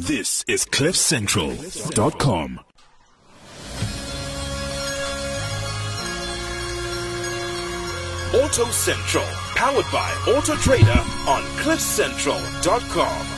This is CliffCentral.com. Auto Central, powered by Auto Trader on CliffCentral.com.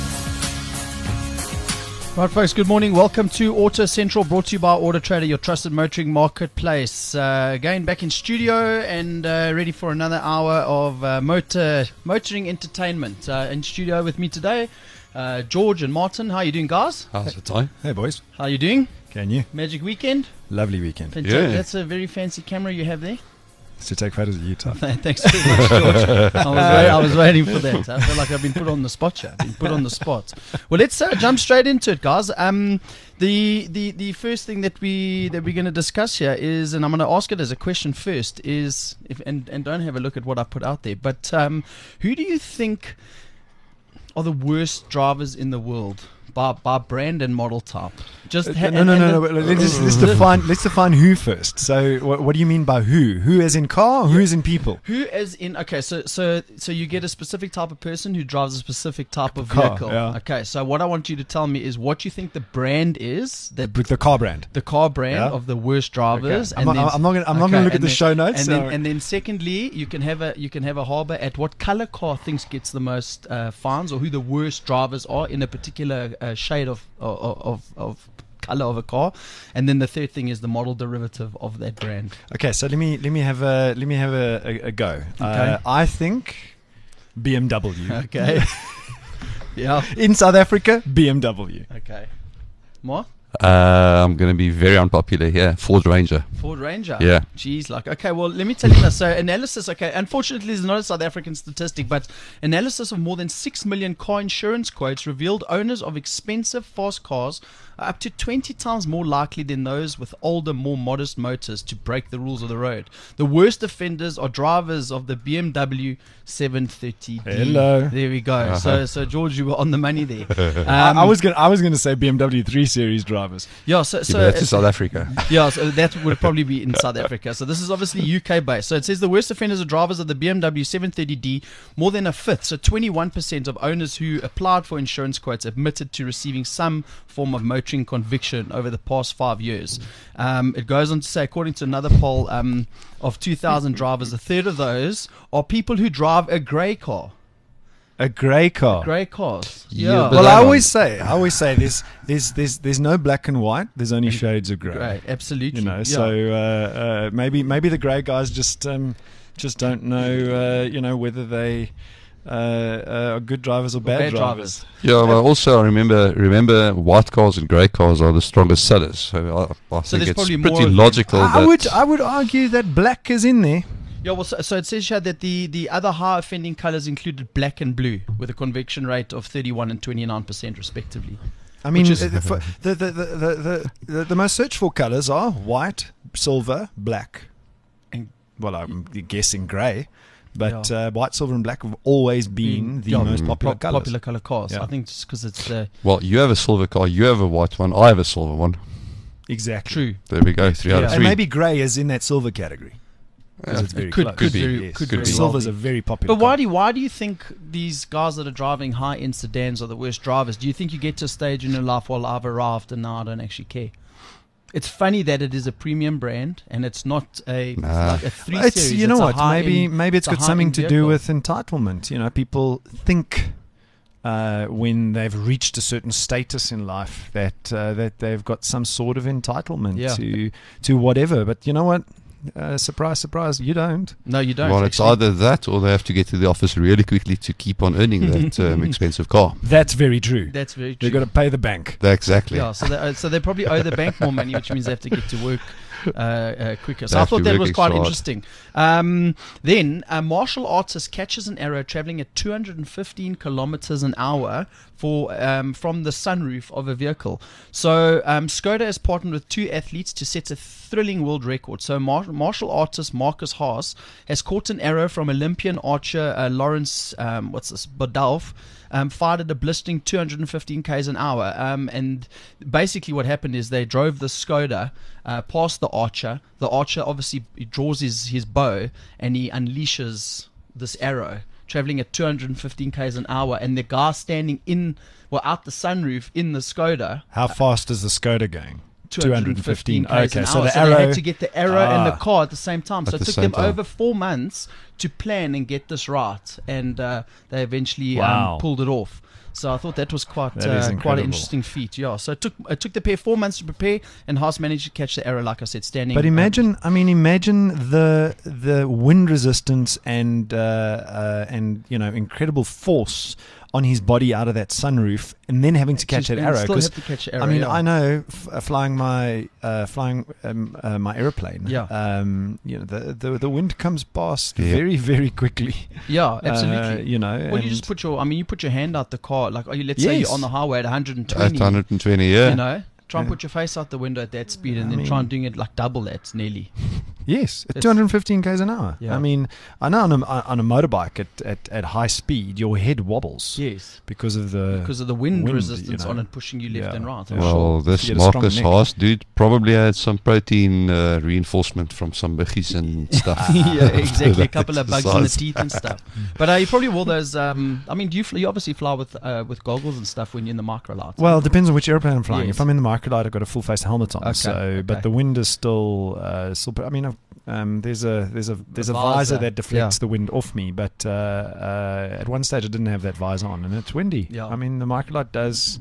Right, folks, good morning. Welcome to Auto Central, brought to you by Auto Trader, your trusted motoring marketplace. Again, back in studio and ready for another hour of motoring entertainment. In studio with me today, George and Martin. How are you doing, guys? How's the time? Hey, boys. How are you doing? Can you? Magic weekend? Lovely weekend. Fantastic. Yeah. That's a very fancy camera you have there. It's to take photos of Utah. Thanks very much, George. I was waiting for that. I feel like I've been put on the spot here. Well, let's jump straight into it, guys. The first thing that we're going to discuss here is, and I'm going to ask it as a question first, is and don't have a look at what I put out there, but who do you think are the worst drivers in the world by brand and model type? No. Let's define who first. So, what do you mean by who? Who as in car, or who as in people? Who as in, okay, so you get a specific type of person who drives a specific type of car, vehicle. yeah. Okay, so what I want you to tell me is what you think the brand is, The car brand. the car brand Yeah. of the worst drivers. Okay. I'm not going to look at the show notes. And then secondly, you can have a harbour at what color car thinks gets the most fines, or who the worst drivers are in a particular shade of color of a car. And then the third thing is the model derivative of that brand. Okay, so let me have a go. Okay. I think BMW. Okay. Yeah. In South Africa, BMW. Okay. More? I'm going to be very unpopular here. Ford Ranger. Ford Ranger. Yeah. Jeez, okay, well, let me tell you this. So analysis, okay, unfortunately, there's not a South African statistic, but analysis of more than 6 million car insurance quotes revealed owners of expensive, fast cars are up to 20 times more likely than those with older, more modest motors to break the rules of the road. The worst offenders are drivers of the BMW 730D. Hello. There we go. Uh-huh. So George, you were on the money there. I was going to say BMW 3 Series drivers. Yeah, so That's in South Africa. Yeah, so that would probably be in South Africa. So this is obviously UK based. So it says the worst offenders are drivers of the BMW 730D. More than a fifth, so 21% of owners who applied for insurance quotes admitted to receiving some form of motoring conviction over the past 5 years. It goes on to say, according to another poll of 2,000 drivers, a third of those are people who drive a grey car. A grey car. Grey cars. Yeah, Yeah. but Well, that I one- always say there's no black and white. There's only shades of grey. Grey, absolutely. You know, Yeah. so maybe the grey guys just don't know whether they are good drivers or bad drivers. Yeah, but also I remember white cars and grey cars are the strongest sellers. So I So think there's it's probably pretty more of them. logical that I would argue that black is in there. Yeah, well, so it says here that the other high offending colours included black and blue, with a conviction rate of 31 and 29% respectively. I mean, Which is- the most searched for colours are white, silver, black. And- Well, I'm guessing grey, but white, silver, and black have always been the most popular colours. Popular colour cars. Yeah. I think just because it's well, you have a silver car, you have a white one, I have a silver one. Exactly. true. There we go, 3 out of Yeah. 3. And maybe grey is in that silver category. Because it's very Could- close. could be. very- Yes. could very well Silver's be. a very popular But why do you think these guys that are driving high-end sedans are the worst drivers? Do you think you get to a stage in your life, well, I've arrived and now I don't actually care? It's funny that it is a premium brand and it's not like a 3 It's, Series. you know It's a what? high-end- Maybe it's a got something high-end to do vehicle. with entitlement. You know, people think when they've reached a certain status in life that they've got some sort of entitlement Yeah. to whatever. But you know what? Surprise, surprise, you don't. No, you don't. Well, it's actually. either that or they have to get to the office really quickly to keep on earning that expensive car. That's very true. That's very true. They've got to pay the bank. Exactly. Yeah, so they probably owe the bank more money, which means they have to get to work quicker. So They I have thought to that work was extra quite hard. interesting. Then a martial artist catches an arrow traveling at 215 kilometers an hour from the sunroof of a vehicle. So Skoda has partnered with 2 athletes to set a thrilling world record. So martial artist Marcus Haas has caught an arrow from Olympian archer Lawrence Bodolf. Fired at a blistering 215 k's an hour. And basically what happened is they drove the Skoda past the archer. The archer obviously draws his bow and he unleashes this arrow traveling at 215 k's an hour, and the guy standing out the sunroof in the Skoda. How fast is the Skoda going? 215 k's an hour. So the so arrow, they had to get the arrow and the car at the same time. So At it the took same them time. over 4 months to plan and get this right, and they eventually Wow. pulled it off. So I thought that was That is quite an incredible. interesting feat. Yeah. So it took the pair 4 months to prepare, and Haas managed to catch the arrow, like I said, standing. But imagine the wind resistance and incredible force on his body out of that sunroof, and then having to catch that arrow. Still 'Cause, have to catch the arrow. I mean, yeah. I know flying my airplane. Yeah. The wind comes past Yeah. very, very quickly. Yeah, absolutely. You know. Well, you and- just put your hand out the car. Like, let's say Yes. you're on the highway at 120. At 120, yeah. You know, try and Yeah. put your face out the window at that speed, and I then try mean- and doing it like double that, nearly. Yes, at It's- 215 k's an hour. Yeah. I mean, I know on a motorbike at high speed, your head wobbles Yes, because of the because of the wind wind, resistance you know. on it pushing you left Yeah. and right. Yeah. Well, sure. this You get a strong Marcus neck. Haas dude probably had some protein reinforcement from some buggies and stuff. Yeah, exactly. A couple of The bugs in the size. teeth and stuff. But you probably wore those. I mean, you obviously fly with goggles and stuff when you're in the microlight. Well, it depends on which airplane I'm flying. Yes. If I'm in the microlight, I've got a full face helmet on. Okay, So, okay. but the wind is still. I mean, there's a visor visor, that deflects yeah. the wind off me. But at one stage, I didn't have that visor on, and it's windy. Yeah. I mean, the microlight does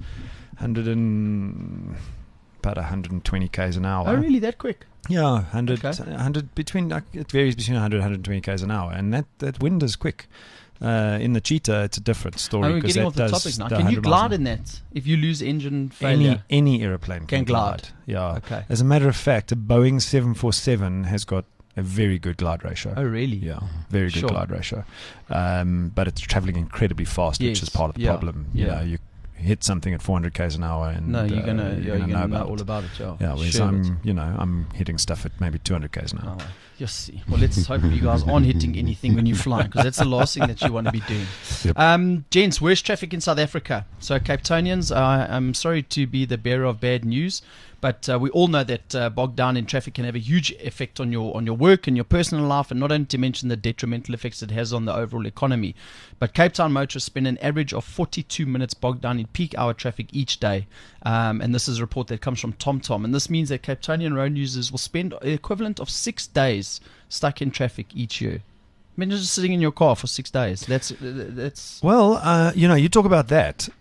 about 120 k's an hour. Oh, really? That quick? Yeah, 100, Okay. 100 between. It varies between 100 and 120 k's an hour, and that wind is quick. In the Cheetah, it's a different story. We're 'cause getting that off the does topic now. the Can you 100 miles glide an hour. in that if you lose engine failure? Any airplane Can glide. Yeah. Okay. As a matter of fact, a Boeing 747 has got a very good glide ratio. Oh, really? Yeah, very good Sure. glide ratio. But it's traveling incredibly fast, which Yes. is part of the Yeah. problem. Yeah. You know, you hit something at 400 k's an hour, and No, you're gonna know about all it. about it. Yeah. Yeah, whereas Sure, I'm hitting stuff at maybe 200 k's an hour. Oh, yes. See. Well, let's hope you guys aren't hitting anything when you fly, because that's the last thing that you want to be doing. Yep. Gents, worst traffic in South Africa. So, Cape Townians, I'm sorry to be the bearer of bad news, but we all know that bogged down in traffic can have a huge effect on your work and your personal life, and not only to mention the detrimental effects it has on the overall economy. But Cape Town motorists spend an average of 42 minutes bogged down in peak hour traffic each day. And this is a report that comes from TomTom. And this means that Cape Townian road users will spend the equivalent of 6 days stuck in traffic each year. Imagine just sitting in your car for 6 days. That's Well, you talk about that.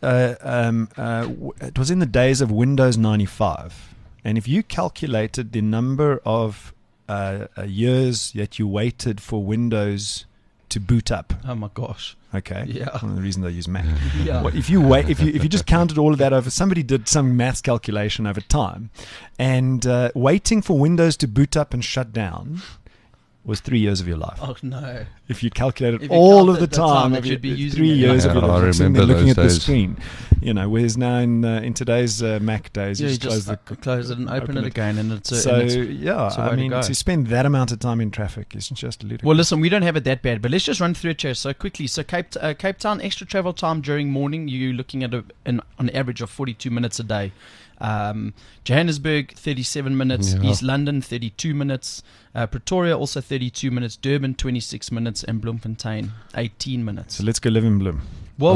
It was in the days of Windows 95. And if you calculated the number of years that you waited for Windows to boot up, oh my gosh. okay, Yeah. one of the reasons I use Mac. Yeah. Well, if you just counted all of that over, somebody did some maths calculation over time, and waiting for Windows to boot up and shut down was 3 years of your life. Oh no. If you calculated If you all of the counted the time time, that of you'd be your- using 3 it. years of Yeah, your I life sitting there remember looking at those the days. screen. Whereas now in today's Mac days, Yeah, you you just close just close it and open it again, and it's So and it's yeah, it's a way I to mean, go. to spend that amount of time in traffic is just ludicrous. Well, listen, we don't have it that bad, but let's just run through it here so quickly. So Cape Town, extra travel time during morning, you're looking at an average of 42 minutes a day. Johannesburg, 37 minutes. Yeah. East London, 32 minutes. Pretoria, also 32 minutes. Durban, 26 minutes. And Bloemfontein, 18 minutes. So let's go live in Bloem. Well,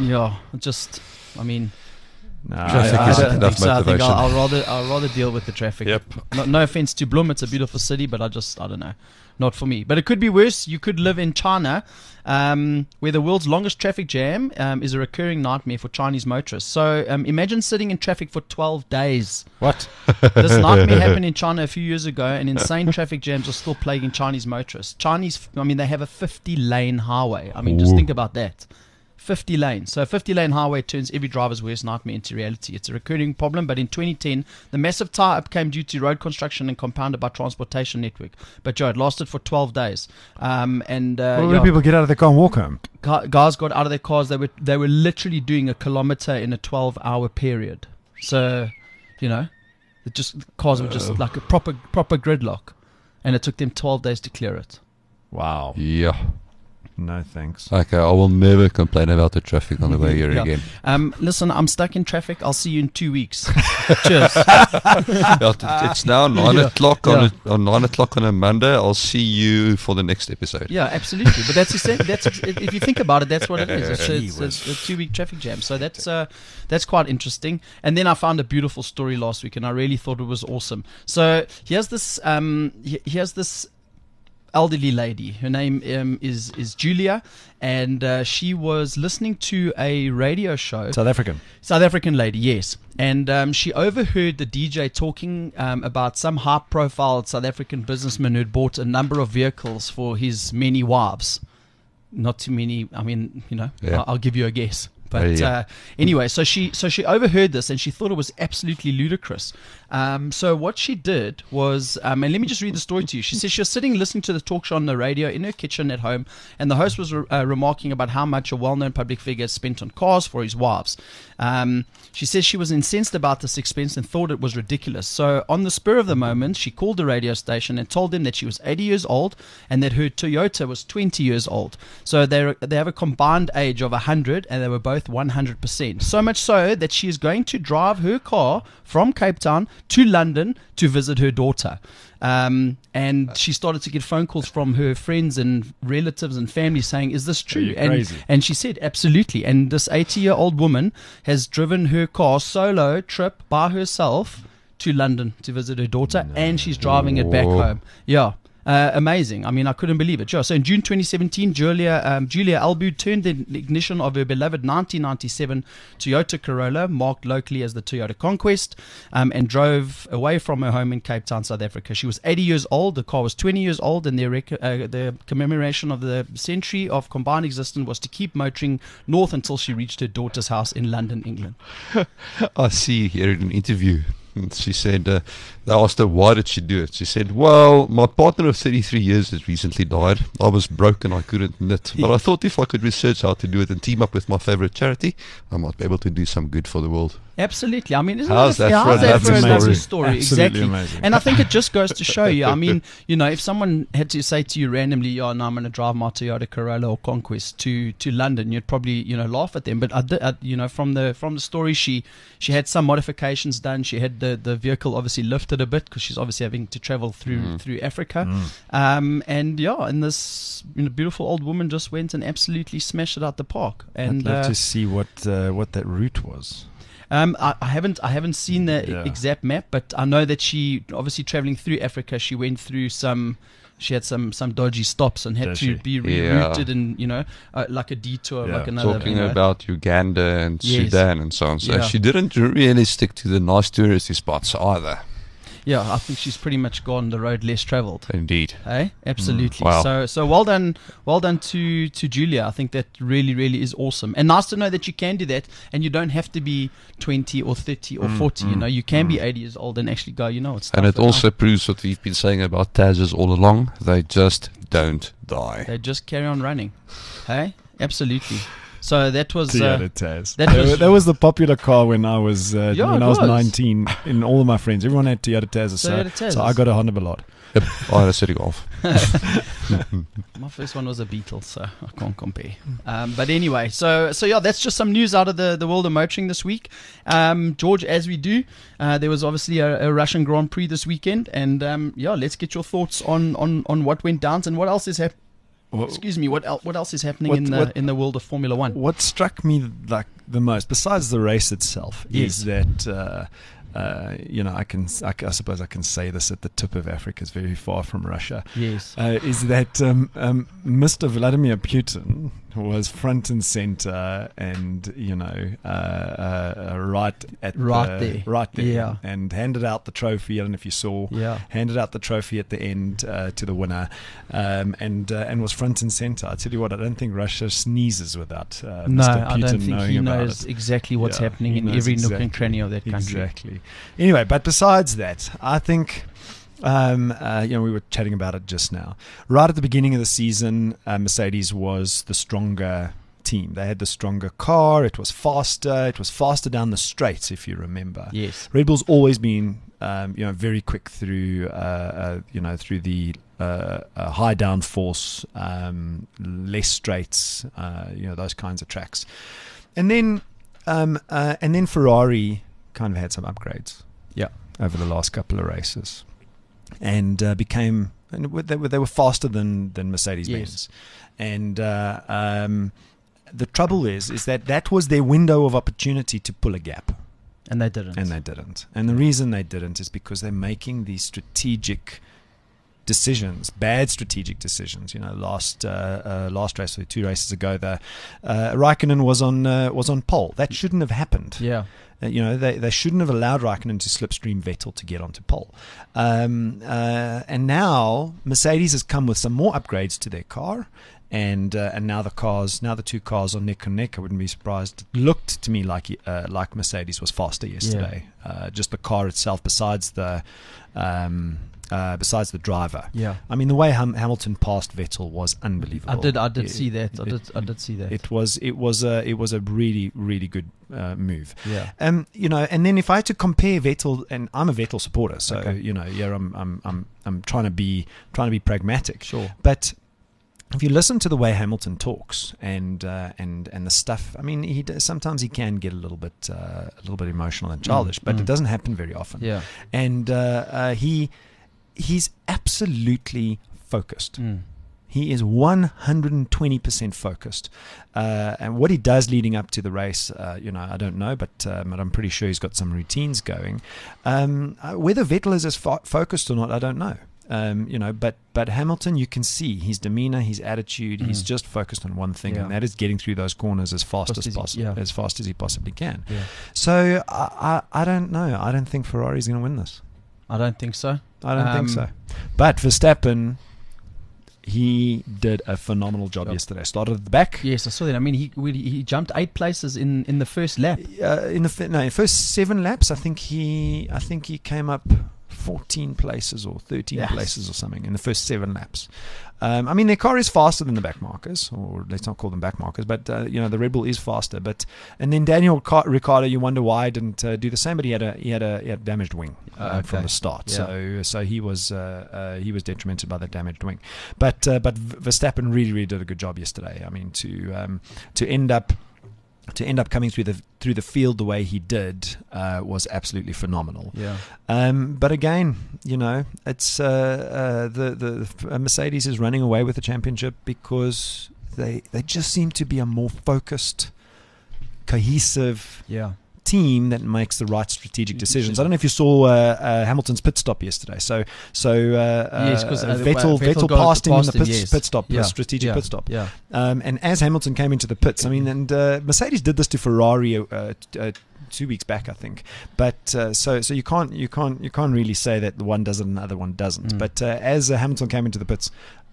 I mean, Traffic I is don't enough think so. I think motivation. I'll rather deal with the traffic. Yep. No offense to Bloem, it's a beautiful city, but I don't know. Not for me. But it could be worse. You could live in China, where the world's longest traffic jam is a recurring nightmare for Chinese motorists. So imagine sitting in traffic for 12 days. What? This nightmare happened in China a few years ago, and insane traffic jams are still plaguing Chinese motorists. They have a 50-lane highway. I mean, just Ooh. think about that. 50 lanes. So a 50-lane highway turns every driver's worst nightmare into reality. It's a recurring problem, but in 2010, the massive tie-up came due to road construction and compounded by transportation network. But Joe, it lasted for 12 days. Where do people get out of their car and walk home? Guys got out of their cars. They were literally doing a kilometer in a 12-hour period. So, cars were just like a proper gridlock, and it took them 12 days to clear it. Wow. Yeah. No thanks. Okay, I will never complain about the traffic on the way here Yeah. again. Listen, I'm stuck in traffic. I'll see you in 2 weeks. Cheers. It's now 9 o'clock Yeah. on 9 o'clock on a Monday. I'll see you for the next episode. Yeah, absolutely. But if you think about it, that's what it is. It's a 2-week traffic jam. So that's quite interesting. And then I found a beautiful story last week, and I really thought it was awesome. So here's this elderly lady. Her name is Julia, and she was listening to a radio show. South African lady, yes. And she overheard the DJ talking about some high-profile South African businessman who had bought a number of vehicles for his many wives. Not too many. I mean, Yeah. I'll give you a guess. But Yeah. anyway, so she overheard this, and she thought it was absolutely ludicrous. So what she did was, and let me just read the story to you. She says she was sitting listening to the talk show on the radio in her kitchen at home, and the host was remarking about how much a well-known public figure spent on cars for his wives. She says she was incensed about this expense and thought it was ridiculous. So on the spur of the moment, she called the radio station and told them that she was 80 years old and that her Toyota was 20 years old. So they have a combined age of 100, and they were both 100%. So much so that she is going to drive her car from Cape Town to London to visit her daughter. And she started to get phone calls from her friends and relatives and family saying, "Is this true?" And she said, "Absolutely." And this 80-year-old woman has driven her car solo trip by herself to London to visit her daughter, and she's driving it back home. Yeah. Amazing. I mean, I couldn't believe it. Sure. So in June 2017, Julia Albu turned the ignition of her beloved 1997 Toyota Corolla, marked locally as the Toyota Conquest, and drove away from her home in Cape Town, South Africa. She was 80 years old. The car was 20 years old, and the commemoration of the century of combined existence was to keep motoring north until she reached her daughter's house in London, England. I see here in an interview. She said, they asked her, why did she do it? She said, well, my partner of 33 years has recently died. I was broke and I couldn't knit. But I thought if I could research how to do it and team up with my favorite charity, I might be able to do some good for the world. Absolutely. I mean, how's that for a lovely story? story? Absolutely Exactly. amazing. And I think it just goes to show you, I mean, if someone had to say to you randomly, no, I'm going to drive my Toyota Corolla or Conquest to London, you'd probably, laugh at them. But from the story, she had some modifications done. She had the vehicle obviously lifted a bit because she's obviously having to travel through Africa. And this beautiful old woman just went and absolutely smashed it out the park. And I'd love to see what that route was. I haven't seen the exact map, but I know that she obviously traveling through Africa. She went through she had some dodgy stops and had to be rerouted and like a detour, like another. Talking about Uganda and Sudan and so on. So she didn't really stick to the nice touristy spots either. Yeah, I think she's pretty much gone the road less traveled. Indeed. Hey, absolutely. Wow. So well done to Julia. I think that really, really is awesome. And nice to know that you can do that and you don't have to be 20 or 30 or 40. You can be 80 years old and actually go, it's and it also proves what we've been saying about Tazers all along. They just don't die. They just carry on running. Hey, absolutely. So that was Toyota Taz. that was the popular car when I was it 19. In all of my friends, everyone had Toyota Tazers. So I got a Honda Ballot. Yep, I had a City Golf. My first one was a Beetle, so I can't compare. But anyway, so that's just some news out of the world of motoring this week. George, as we do, there was obviously a Russian Grand Prix this weekend, and let's get your thoughts on what went down and what else is happening. What else is happening in the world of Formula One? What struck me like the most, besides the race itself, is that I suppose I can say this at the tip of Africa, is very far from Russia. Yes, is that Mr. Vladimir Putin was front and center, and right there, yeah, and handed out the trophy. I don't know if you saw, handed out the trophy at the end to the winner, and was front and center. I tell you what, I don't think Russia sneezes without Mr. Putin I don't think knowing he about knows it. exactly what's happening in every nook and cranny of that country. Exactly. Anyway, but besides that, I think. We were chatting about it just now. Right at the beginning of the season, Mercedes was the stronger team. They had the stronger car. It was faster. It was faster down the straights, if you remember. Yes. Red Bull's always been, very quick through the high downforce, less straights, those kinds of tracks. And then Ferrari kind of had some upgrades. Yeah. Over the last couple of races, and they were faster than Mercedes-Benz. Yes. And the trouble is that was their window of opportunity to pull a gap. And they didn't. And the reason they didn't is because they're making these strategic decisions, bad strategic decisions. Last race, or 2 races ago, Raikkonen was on pole. That shouldn't have happened. Yeah. They shouldn't have allowed Raikkonen to slipstream Vettel to get onto pole. And now Mercedes has come with some more upgrades to their car. And now the two cars are neck and neck. I wouldn't be surprised. It looked to me like Mercedes was faster yesterday. Yeah. Just the car itself, besides the driver. Yeah. I mean, the way Hamilton passed Vettel was unbelievable. I did see that. I did see that. It was a really, really good move. Yeah. And then if I had to compare Vettel, and I'm a Vettel supporter, so Okay. I'm trying to be pragmatic. Sure. But if you listen to the way Hamilton talks and the stuff, I mean, sometimes he can get a little bit emotional and childish, but it doesn't happen very often. Yeah. And he's absolutely focused. He is 120% focused. And what he does leading up to the race, I don't know, but I'm pretty sure he's got some routines going. Whether Vettel is as focused or not, I don't know. But Hamilton, you can see his demeanor, his attitude. He's just focused on one thing, and that is getting through those corners as fast as possible, as fast as he possibly can. Yeah. So I don't know. I don't think Ferrari's going to win this. I don't think so. I don't think so. But Verstappen, he did a phenomenal job yesterday. Started at the back. Yes, I saw that. I mean, he jumped 8 places in the first lap. In the first 7 laps, I think he came up 14 places or 13 places or something in the first 7 laps. I mean, their car is faster than the back markers, or let's not call them back markers, but the Red Bull is faster. And then Daniel Ricciardo, you wonder why he didn't do the same, but he had a damaged wing from the start. Yeah. So he was detrimented by that damaged wing. But Verstappen really, really did a good job yesterday. I mean, to end up coming through the field the way he did was absolutely phenomenal. Yeah. But again, it's the Mercedes is running away with the championship because they just seem to be a more focused, cohesive team that makes the right strategic decisions. I don't know if you saw Hamilton's pit stop yesterday. So yes, because Vettel passed him in the pit stop, strategic pit stop. Yeah. And as Hamilton came into the pits, I mean, and Mercedes did this to Ferrari 2 weeks back, I think. But so you can't really say that the one does it and the other one doesn't. But as Hamilton came into the pits,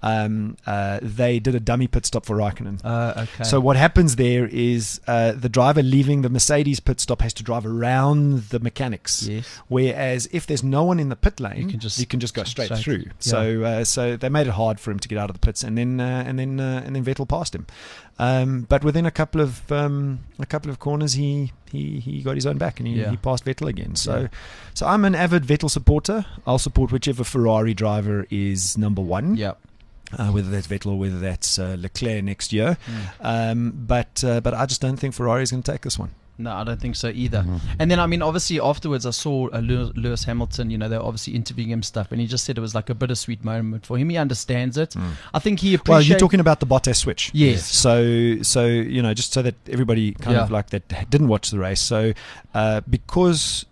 they did a dummy pit stop for Raikkonen. Okay. So what happens there is the driver leaving the Mercedes pit stop has to drive around the mechanics. Yes. Whereas if there's no one in the pit lane, you can just go straight through. Yeah. So they made it hard for him to get out of the pits, and then Vettel passed him. But within a couple of corners, he got his own back, and he passed Vettel again. So I'm an avid Vettel supporter. I'll support whichever Ferrari driver is number one. Yeah. Whether that's Vettel or whether that's Leclerc next year. But I just don't think Ferrari is going to take this one. No, I don't think so either. And then, I mean, obviously afterwards I saw Lewis Hamilton, they were obviously interviewing him stuff, and he just said it was like a bittersweet moment for him. He understands it. I think he appreciates... Well, you're talking about the Bottas switch. Yes. So just so that everybody kind of like that didn't watch the race. So because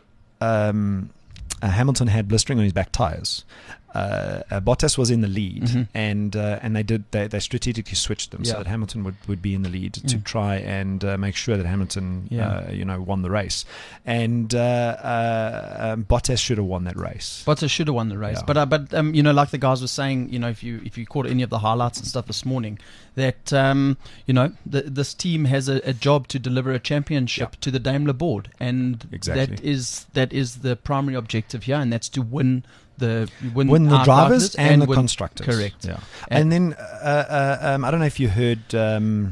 Hamilton had blistering on his back tyres, Bottas was in the lead, and they strategically switched them so that Hamilton would be in the lead to try and make sure that Hamilton won the race, and Bottas should have won that race. Bottas should have won the race, but like the guys were saying, if you caught any of the highlights and stuff this morning, that this team has a job to deliver a championship to the Daimler board, and that is the primary objective here, and that's to win the drivers and the constructors. Correct. Yeah. And then I don't know if you heard the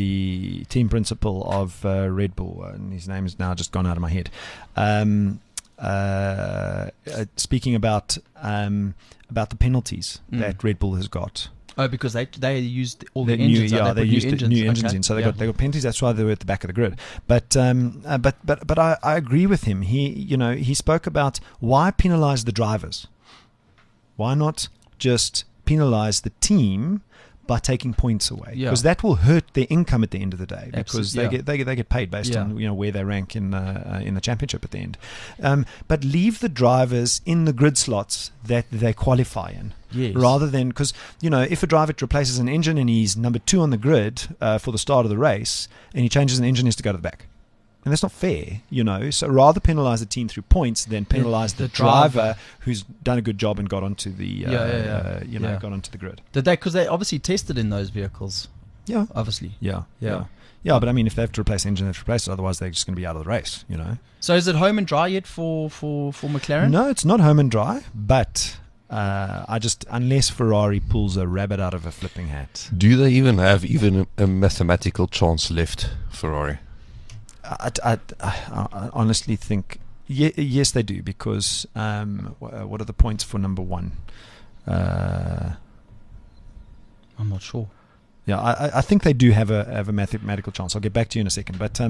team principal of Red Bull, and his name is now just gone out of my head. speaking about the penalties that Red Bull has got. Oh, because they used all the They engines. they used the new engines Okay. in, so they Yeah. got penalties. That's why they were at the back of the grid. But I agree with him. He spoke about why penalise the drivers. Why not just penalise the team by taking points away? Yeah. Because that will hurt their income at the end of the day. Because Absolutely, they get paid based Yeah. on where they rank in the championship at the end. But leave the drivers in the grid slots that they qualify in. Yes. Rather than, because if a driver replaces an engine and he's number 2 on the grid for the start of the race, and he changes an engine, he has to go to the back, and that's not fair. So rather penalise the team through points than penalise the driver who's done a good job and got onto the got onto the grid. Did they? Because they obviously tested in those vehicles. Yeah, Obviously. yeah. Yeah. But I mean, if they have to replace the engine, they have to replace it. Otherwise, they're just going to be out of the race. So is it home and dry yet for McLaren? No, it's not home and dry, but. Unless Ferrari pulls a rabbit out of a flipping hat. Do they even have a mathematical chance left, Ferrari? I honestly think yes, they do, because what are the points for number 1? I'm not sure. Yeah, I think they do have a mathematical chance. I'll get back to you in a second, but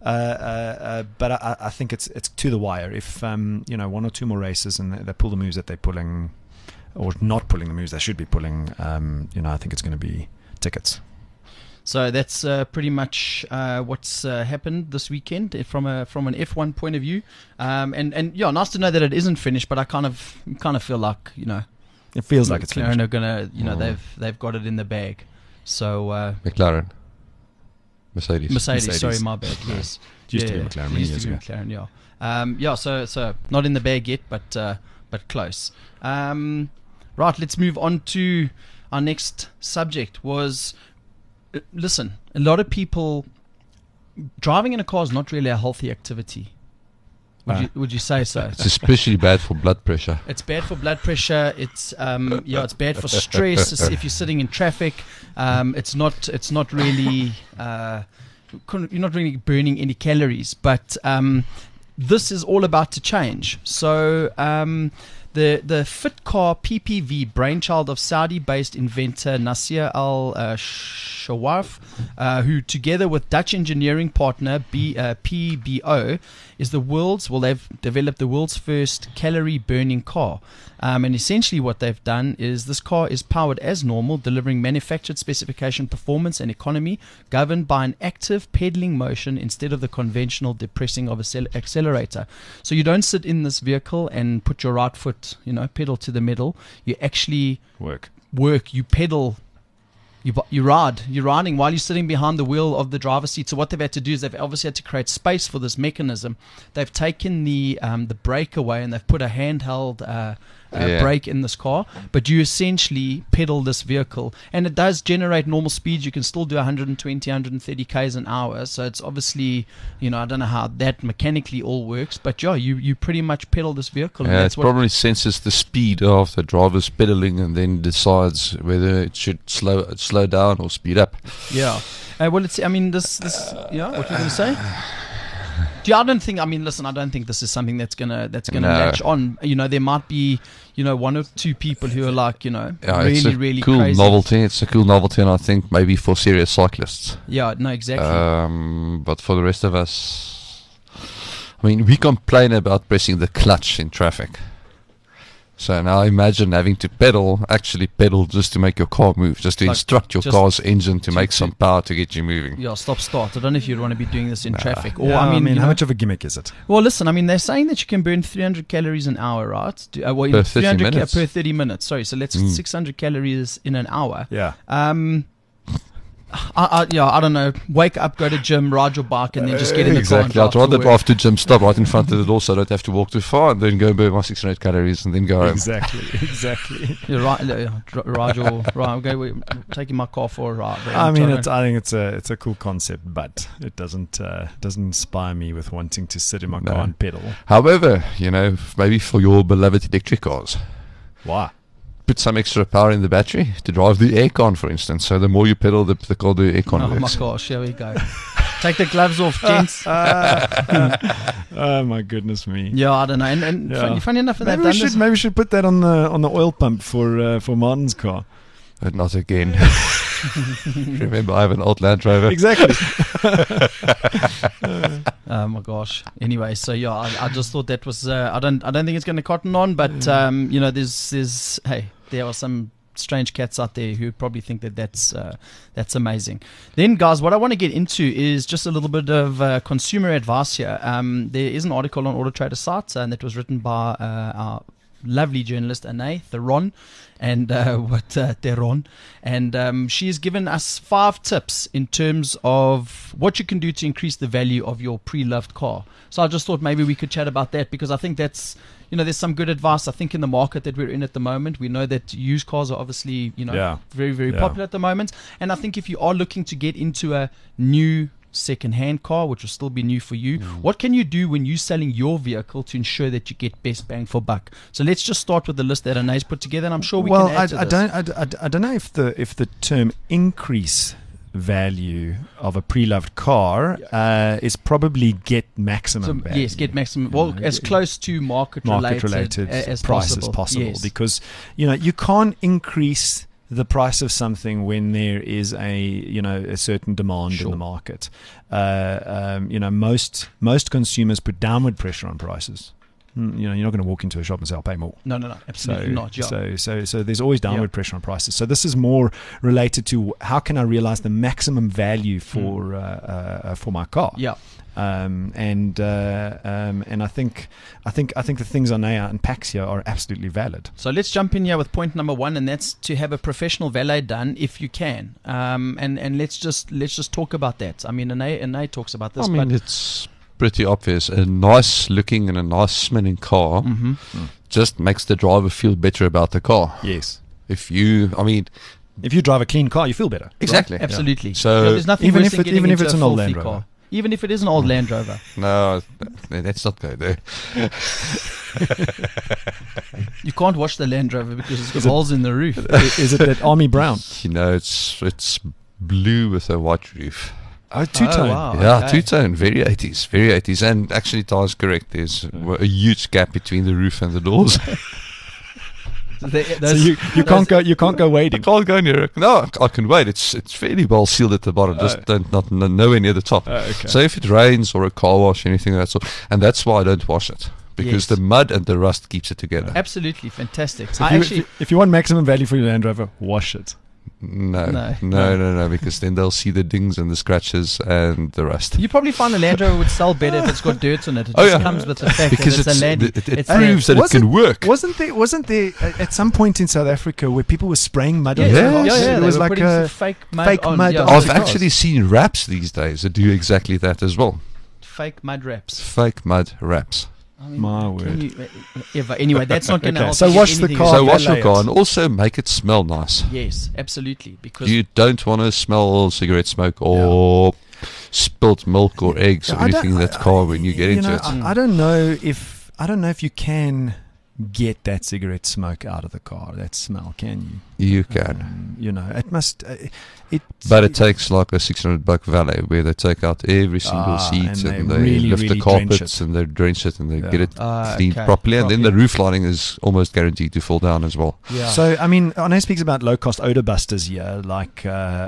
I think it's to the wire. If 1 or 2 more races and they pull the moves that they're pulling, or not pulling the moves they should be pulling, I think it's going to be tickets. So that's pretty much what's happened this weekend from an F1 point of view, and yeah, nice to know that it isn't finished. But I kind of feel like it feels like it's finished. McLaren are gonna they've got it in the bag. So McLaren, Mercedes. Sorry, my bad. Yes, It used to be McLaren many years ago. McLaren, yeah. So not in the bag yet, but close. Right, let's move on to our next subject. Listen, a lot of people driving in a car is not really a healthy activity. Would you say so? It's especially bad for blood pressure. It's bad for blood pressure. It's it's bad for stress. If you're sitting in traffic, it's not really you're not really burning any calories. But this is all about to change. So the FitCar PPV, brainchild of Saudi-based inventor Nasser Al Shawaf, who together with Dutch engineering partner PBO they've developed the world's first calorie burning car. And essentially what they've done is this car is powered as normal, delivering manufactured specification performance and economy, governed by an active pedaling motion instead of the conventional depressing of accelerator. So you don't sit in this vehicle and put your right foot, pedal to the middle. You actually work. You pedal. You're riding while you're sitting behind the wheel of the driver's seat. So what they've had to do is they've obviously had to create space for this mechanism. They've taken the brake away and they've put a handheld brake in this car, but you essentially pedal this vehicle, and it does generate normal speeds. You can still do 120, 130 k's an hour. So it's obviously, I don't know how that mechanically all works, but yeah, you pretty much pedal this vehicle. And It probably senses the speed of the driver's pedaling and then decides whether it should slow down or speed up. Yeah. Well, what are you going to say? I don't think this is something that's gonna latch on. There might be, 1 or 2 people who are like, really cool crazy. novelty. It's a cool novelty, and I think maybe for serious cyclists. Yeah, no, exactly. But for the rest of us, we complain about pressing the clutch in traffic. So now imagine having to actually pedal just to make your car move, just to instruct your car's engine to make some power to get you moving. Yeah, stop-start. I don't know if you'd want to be doing this in traffic. Or, Yeah, how much of a gimmick is it? Well, listen, they're saying that you can burn 300 calories an hour, right? Per 30 minutes. Per 30 minutes. Sorry, so that's 600 calories in an hour. Yeah. I don't know. Wake up, go to gym, ride your bike, and then just get in the car and Exactly. I'd rather drive drive to gym, stop right in front of the door so I don't have to walk too far, and then go burn my 600 calories and then go home. Exactly. You're right. I'm taking my car for a ride. I think it's a cool concept, but it doesn't inspire me with wanting to sit in my car and pedal. However, maybe for your beloved electric cars, Why? put some extra power in the battery to drive the aircon, for instance. So the more you pedal, the car the aircon Oh works. my gosh, here we go. Take the gloves off, gents. Oh my goodness me! Yeah, I don't know. And Yeah. funny enough, they've Maybe done we should this. maybe we should put that on the oil pump for Martin's car. But not again. Remember, I have an old Land Rover. Exactly. Oh my gosh. Anyway, so yeah, I just thought that was. I don't think it's going to cotton on, but there's there are some strange cats out there who probably think that's amazing. Then, guys, what I want to get into is just a little bit of consumer advice here. There is an article on Auto Trader site, and that was written by our lovely journalist Anay Theron, and Theron, and she's given us 5 tips in terms of what you can do to increase the value of your pre-loved car. So I just thought maybe we could chat about that, because I think that's, there's some good advice. I think in the market that we're in at the moment, we know that used cars are obviously, very, very popular at the moment. And I think if you are looking to get into a new second-hand car, which will still be new for you, what can you do when you're selling your vehicle to ensure that you get best bang for buck? So let's just start with the list that Anay's put together, and I'm sure we can add to this. I don't know if the term increase value of a pre-loved car is probably get maximum value. Yes, get maximum. Well, as close to market related as price possible. as possible, Yes. because you can't increase the price of something when there is a certain demand in the market. Most consumers put downward pressure on prices. You're not going to walk into a shop and say, "I'll pay more." No, absolutely not. Yeah. So there's always downward pressure on prices. So this is more related to how can I realize the maximum value for my car. Yeah. And I think the things Anaya unpacks here are absolutely valid. So let's jump in here with point number 1, and that's to have a professional valet done if you can. And let's just talk about that. I mean, Anaya talks about this. It's pretty obvious. A nice looking and a nice smelling car just makes the driver feel better about the car. Yes. If you drive a clean car, you feel better. Exactly. Absolutely. So there's nothing even worse if than getting into it's a an old filthy Land Rover. car. Even if it is an old Land Rover. No, let's not go there. You can't wash the Land Rover because it's got holes in the roof. Is it that army brown? It's blue with a white roof. Oh, two-tone. Oh, wow. Yeah, Okay. two-tone, very 80s. And actually, Ty's correct. There's a huge gap between the roof and the doors. So you can't go wading. I can't go near it. No, I can wait. It's fairly well sealed at the bottom, just not nowhere near the top. Okay. So if it rains or a car wash, anything of that sort, and that's why I don't wash it, because Yes. the mud and the rust keeps it together. Absolutely fantastic. So if you want maximum value for your Land Rover, wash it. No, because then they'll see the dings and the scratches and the rust. You probably find a Land Rover would sell better if it's got dirt on it. It Oh, just yeah. comes with the fact Because that it's a land. it it's proves that it can work. Wasn't there at some point in South Africa where people were spraying mud on Yeah, their Yes. cars? yeah. It They was were like putting a fake fake on. mud Yeah, on I've the cars. actually seen wraps these days that do exactly that as well. fake mud wraps. Fake mud wraps. I mean, My can word. you anyway, that's not going to Okay, help. so you get wash the anything car. else. So wash your valet car it. and also make it smell nice. Yes, absolutely. Because You don't want to smell cigarette smoke or spilt milk or eggs or I don't- anything in that car when you get into it. I don't know if you can get that cigarette smoke out of the car. That smell, can you? You can. It must. But it takes like a $600 valet where they take out every single seat and they and they really, lift really the drench carpets it. and they drench it and they get it cleaned okay, properly. And then the properly. roof lining is almost guaranteed to fall down as well. yeah. So I mean, Arne speaks about low-cost odor busters here, like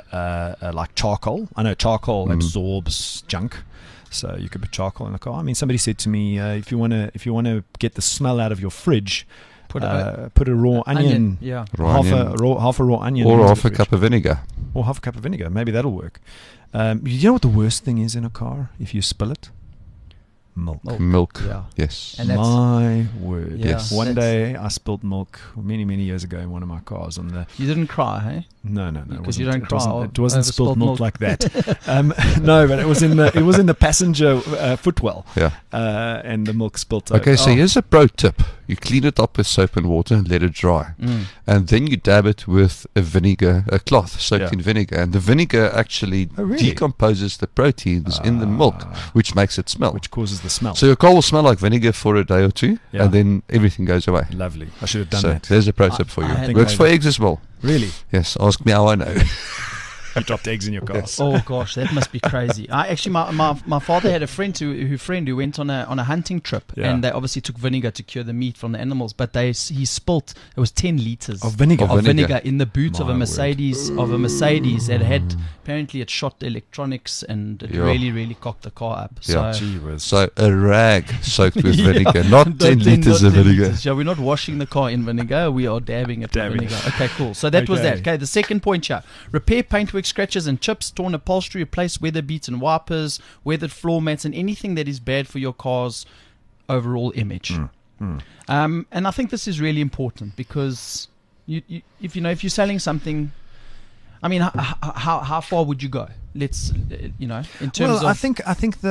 charcoal. I know charcoal absorbs junk, so you could put charcoal in the car. I mean, somebody said to me, if you want to get the smell out of your fridge, put a raw onion, Yeah. Raw onion. half a raw onion, Or into half the a fridge. cup of vinegar. or half a cup of vinegar. Maybe that'll work. You know what the worst thing is in a car if you spill it? Milk. Milk. Yeah. Yes. And that's My word. Yeah, Yes. One that's- day I spilled milk many, many years ago in one of my cars on the you didn't cry, hey? No. Because you it don't wasn't- cry It wasn't over spilled spilled milk milk. like that. No, but it was in the passenger footwell, Yeah. and the milk spilt. Okay, over. so here's a pro tip. You clean it up with soap and water and let it dry. And then you dab it with a cloth soaked Yeah. in vinegar. And the vinegar actually Oh, really? decomposes the proteins in the milk, which makes it smell. which causes the smell. So your car will smell like vinegar for a day or two, Yeah. and then everything goes away. Lovely. I should have done So that. there's a pro tip for you. I think Works I- for eggs as well. Really? Yes, ask me how I know. you dropped eggs in your car. Oh gosh, that must be crazy. Actually, my father had a friend who went on a hunting trip, Yeah. and they obviously took vinegar to cure the meat from the animals. But he spilt, it was 10 liters Of vinegar? of vinegar in the boot of My a word. Mercedes that had apparently it shot the electronics and it Yeah. really cocked the car up. Yeah. So, Gee whiz. So a rag soaked with Yeah. vinegar, not 10 liters of vinegar. Yeah, we're not washing the car in vinegar. We are dabbing it Dabbing with it. vinegar. Okay, cool. So that was Okay. that. Okay, the second point here. Repair paintwork scratches and chips, torn upholstery, replace weather-beaten wipers, weathered floor mats, and anything that is bad for your car's overall image. And I think this is really important because if you're selling something, I mean, how far would you go? Let's in terms Well, of I think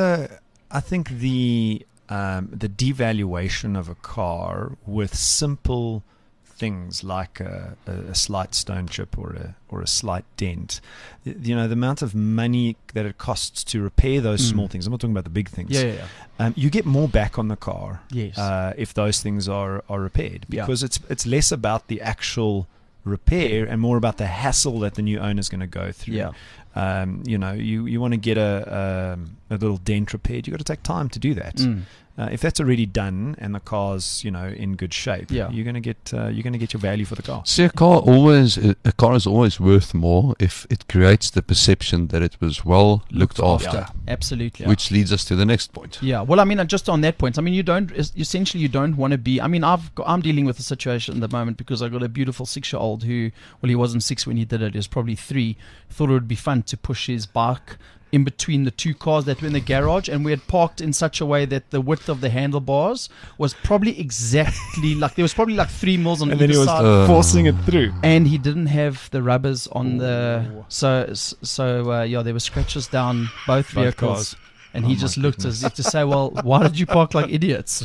the devaluation of a car with simple things like a slight stone chip or a slight dent, the amount of money that it costs to repair those small things. I'm not talking about the big things. yeah. You get more back on the car Yes. if those things are repaired, Yeah. because it's less about the actual repair and more about the hassle that the new owner is going to go through. Yeah. You want to get a little dent repaired, you've got to take time to do that. If that's already done and the car's in good shape, Yeah. you're going to get your value for the car. See, a car is always worth more if it creates the perception that it was well looked after, Yeah, absolutely. which leads us to the next point. Yeah, well, I mean, just on that point, I mean, you don't want to be. I mean, I'm dealing with a situation at the moment because I got a beautiful 6-year-old who, well, he wasn't 6 when he did it. He was probably 3. Thought it would be fun to push his bike in between the two cars that were in the garage, and we had parked in such a way that the width of the handlebars was probably exactly like there was probably like 3 mils on And either then he was side. forcing it through. And he didn't have the rubbers on there were scratches down both vehicles. cars. And he just looked as if to say, well, why did you park like idiots?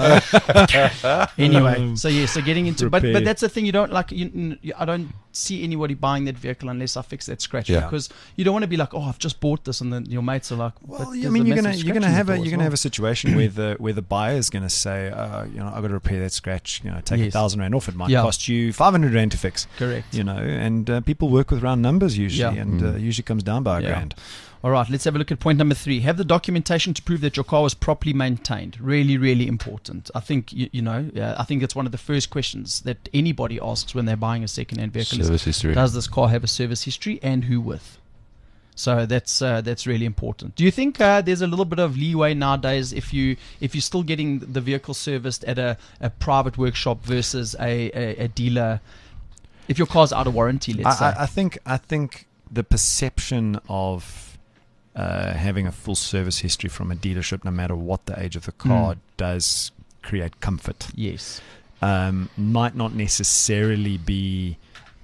Anyway, so getting into, but Repair. that's the thing, you don't like, I don't see anybody buying that vehicle unless I fix that scratch, Yeah. because you don't want to be like, oh, I've just bought this, and then your mates are like, Well, but I there's mean, a you're massive gonna scratch have in the door as a situation where the buyer is gonna say, I've got to repair that scratch. Take Yes. R1,000 off. It might Yeah. cost you 500 rand to fix. Correct. And people work with round numbers usually, Yeah. and usually comes down by Yeah. $1,000. All right, let's have a look at point number 3. Have the documentation to prove that your car was properly maintained. Really, really important. I think, I think it's one of the first questions that anybody asks when they're buying a second-hand vehicle. is, Service history. does this car have a service history, and who with? So that's really important. Do you think there's a little bit of leeway nowadays if you're still getting the vehicle serviced at a private workshop versus a dealer? If your car's out of warranty, let's say. I think the perception of having a full service history from a dealership, no matter what the age of the car, does create comfort. Yes. Might not necessarily be,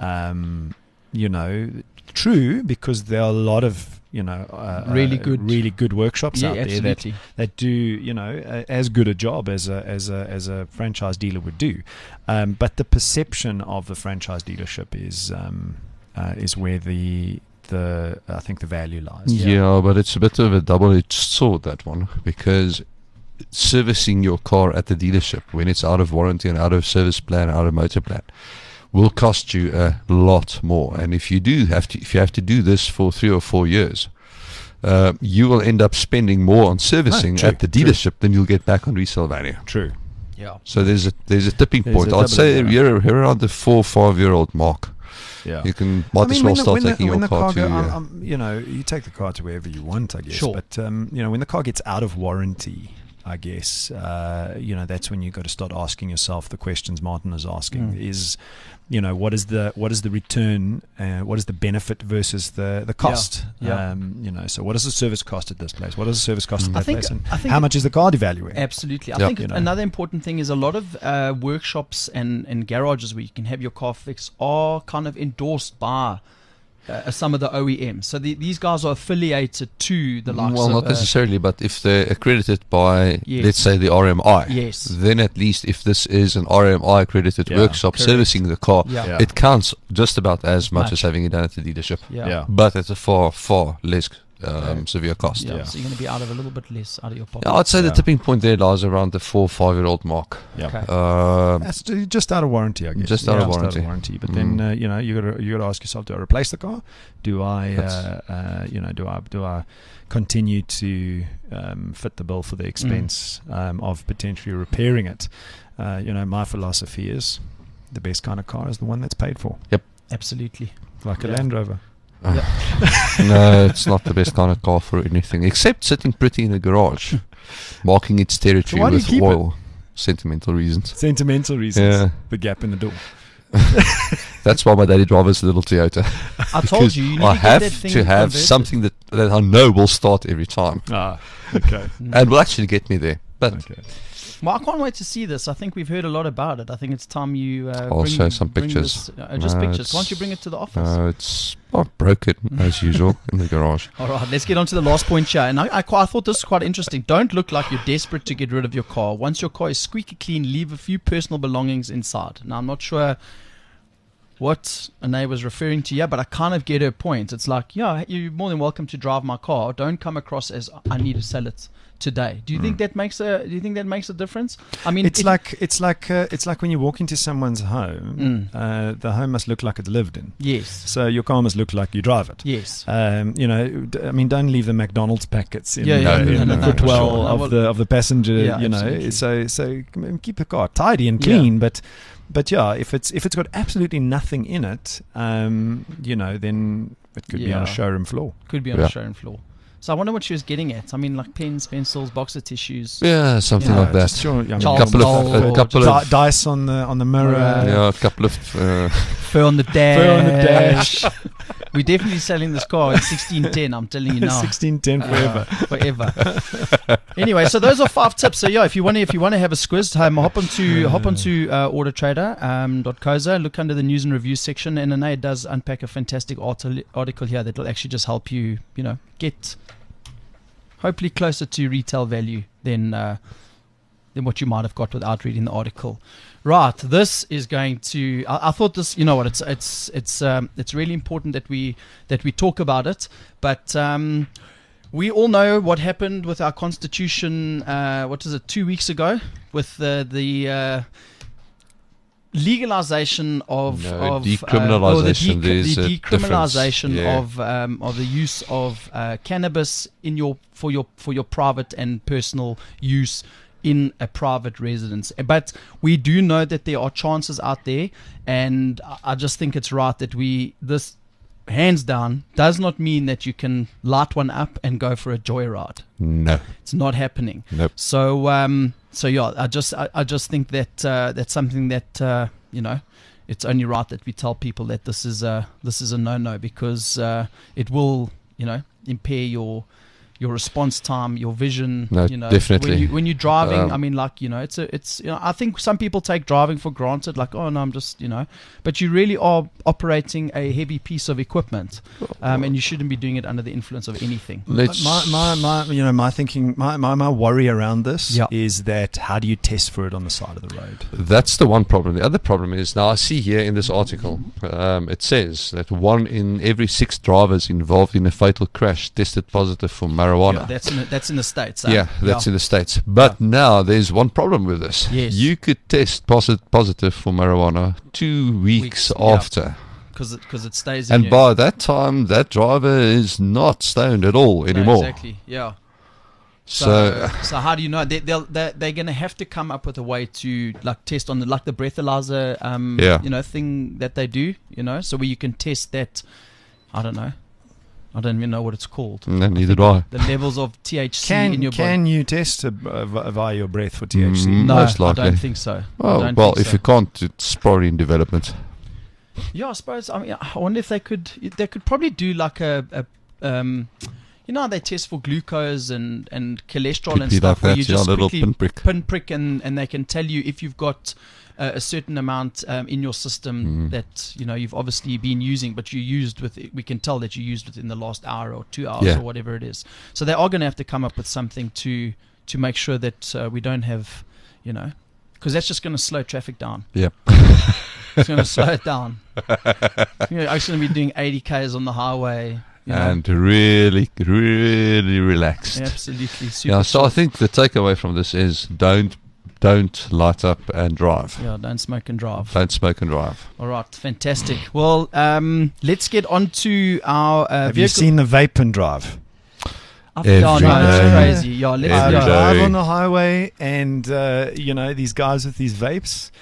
true, because there are a lot of Really good workshops out there absolutely. that do as good a job as a franchise dealer would do, but the perception of the franchise dealership is where I think the value lies. Yeah, but it's a bit of a double-edged sword, that one, because servicing your car at the dealership when it's out of warranty and out of service plan, out of motor plan, will cost you a lot more. And if you have to do this for 3 or 4 years, you will end up spending more on servicing True, at the dealership than you'll get back on resale value. True. Yeah. So there's a tipping There's point. a I'd say double, you're around the 4 or 5 year old mark. Yeah. You might as well start taking your car to. You take the car to wherever you want, I guess. Sure. But when the car gets out of warranty, I guess that's when you've got to start asking yourself the questions Martin is asking. Is what is the return? What is the benefit versus the cost? Yeah. So what is the service cost at this place? What is the service cost at that think- place? And I think how it- much is the car devaluing? Absolutely. I Yeah. think another important thing is a lot of workshops and garages where you can have your car fixed are kind of endorsed by some of the OEMs. So these guys are affiliated to the likes Well, of... not necessarily, but if they're accredited by, Yes. let's say, the RMI, Yes. then at least if this is an RMI accredited Yeah, workshop correct. servicing the car, Yeah. it counts just about as much Much. as having it done at the dealership. Yeah. Yeah. But at a far, far less severe cost. Yeah, Yeah. so you're going to be out of a little bit less out of your pocket. Yeah, I'd say the Yeah. tipping point there lies around the 4 or 5 year old mark. Yeah. Okay. That's just out of warranty, I guess. Just out of warranty. But then you know you got to ask yourself: do I replace the car? Do I do I continue to fit the bill for the expense of potentially repairing it? My philosophy is the best kind of car is the one that's paid for, Absolutely. like a Yeah. Land Rover. No, it's not the best kind of car for anything, except sitting pretty in a garage, marking its territory why do you with keep oil. Sentimental reasons. Sentimental reasons. Yeah. The gap in the door. That's why my daily driver is a little Toyota. I told you, you need I to get have that thing to have converted. something that I know will start every time Ah, okay. and will actually get me there. But Okay. Well, I can't wait to see this. I think we've heard a lot about it. I think it's time you I'll bring, show some bring pictures. This, just No, pictures. Why don't it's- you bring it to the office? it's broken as usual in the garage. All right, let's get on to the last point here. And I thought this was quite interesting. Don't look like you're desperate to get rid of your car. Once your car is squeaky clean, leave a few personal belongings inside. Now, I'm not sure what Anae was referring to here, but I kind of get her point. It's like, yeah, you're more than welcome to drive my car. Don't come across as I need to sell it today. Do you think that makes a difference? I mean, It's like when you walk into someone's home, the home must look like it's lived in. yes, So your car must look like you drive it. yes. Don't leave the McDonald's packets in, Yeah, yeah, in no, the no, footwell for sure. of the passenger. Yeah, you know, absolutely. so keep the car tidy and clean. But yeah, if it's got absolutely nothing in it, then it could be on Yeah. a showroom floor. Could be on Yeah. a showroom floor. So I wonder what she was getting at. I mean, like pens, pencils, boxer tissues. Yeah, something Yeah, like that. Just your, Charles couple Dole of, or a couple just of, dice on the mirror. yeah, a couple of. Fur on the dash. Fur on the dash. We're definitely selling this car at 1610. I'm telling you now. 1610 forever. Forever. Anyway, so those are 5 tips. So yeah, if you want to have a squiz, hop onto autotrader.co.za, look under the news and reviews section, and Anae does unpack a fantastic article here that will actually just help you, get hopefully closer to retail value than what you might have got without reading the article. Right, this is going to. I thought this. You know what? It's really important that we talk about it. But we all know what happened with our constitution. What is it? 2 weeks ago, with the legalization of decriminalization. or There's the a decriminalization difference. of the use of cannabis for your private and personal use in a private residence. But we do know that there are chances out there, and I just think it's right that this hands down does not mean that you can light one up and go for a joyride. No. It's not happening. Nope. So yeah, I just think that that's something that it's only right that we tell people that this is a no-no, because it will impair your response time, your vision. No, definitely. When you're driving, I mean, it's I think some people take driving for granted, like, oh no, I'm just but you really are operating a heavy piece of equipment, and you shouldn't be doing it under the influence of anything. My thinking, my worry around this Yeah. is that how do you test for it on the side of the road? That's the one problem. The other problem is, now I see here in this article, it says that 1 in every 6 drivers involved in a fatal crash tested positive for marijuana. That's in the States. Yeah, that's in the States. But now there's one problem with this. Yes. You could test positive for marijuana 2 weeks yeah. after. because it stays in And you. by that time, that driver is not stoned at all No, anymore. exactly. Yeah. So, So how do you know? They're going to have to come up with a way to test on the breathalyzer, thing that they do. So where you can test that. I don't know. I don't even know what it's called. no, neither do I. The levels of THC in your body. Can you test via your breath for THC? No, Most I likely. don't think so. Oh, well, if you can't, it's probably in development. Yeah, I suppose. I mean, I wonder if they could probably do like a how they test for glucose and cholesterol Could and be stuff, like where that, you yeah, just a little quickly pinprick. and they can tell you if you've got a certain amount in your system that you've obviously been using, but we can tell that you used within the last hour or 2 hours or whatever it is. So they are going to have to come up with something to make sure that we don't have, because that's just going to slow traffic down. Yep. It's going to slow it down. I'm going to be doing 80 k's on the highway. you know. and really, really relaxed. Absolutely super. Yeah, so I chill. think the takeaway from this is don't light up and drive. Yeah, don't smoke and drive. Don't smoke and drive. All right, fantastic. Well, let's get on to our Have vehicle. you seen the vape and drive? Every Yeah, no, it's day. crazy. Yeah, let's Every go. day. Drive on the highway, and these guys with these vapes.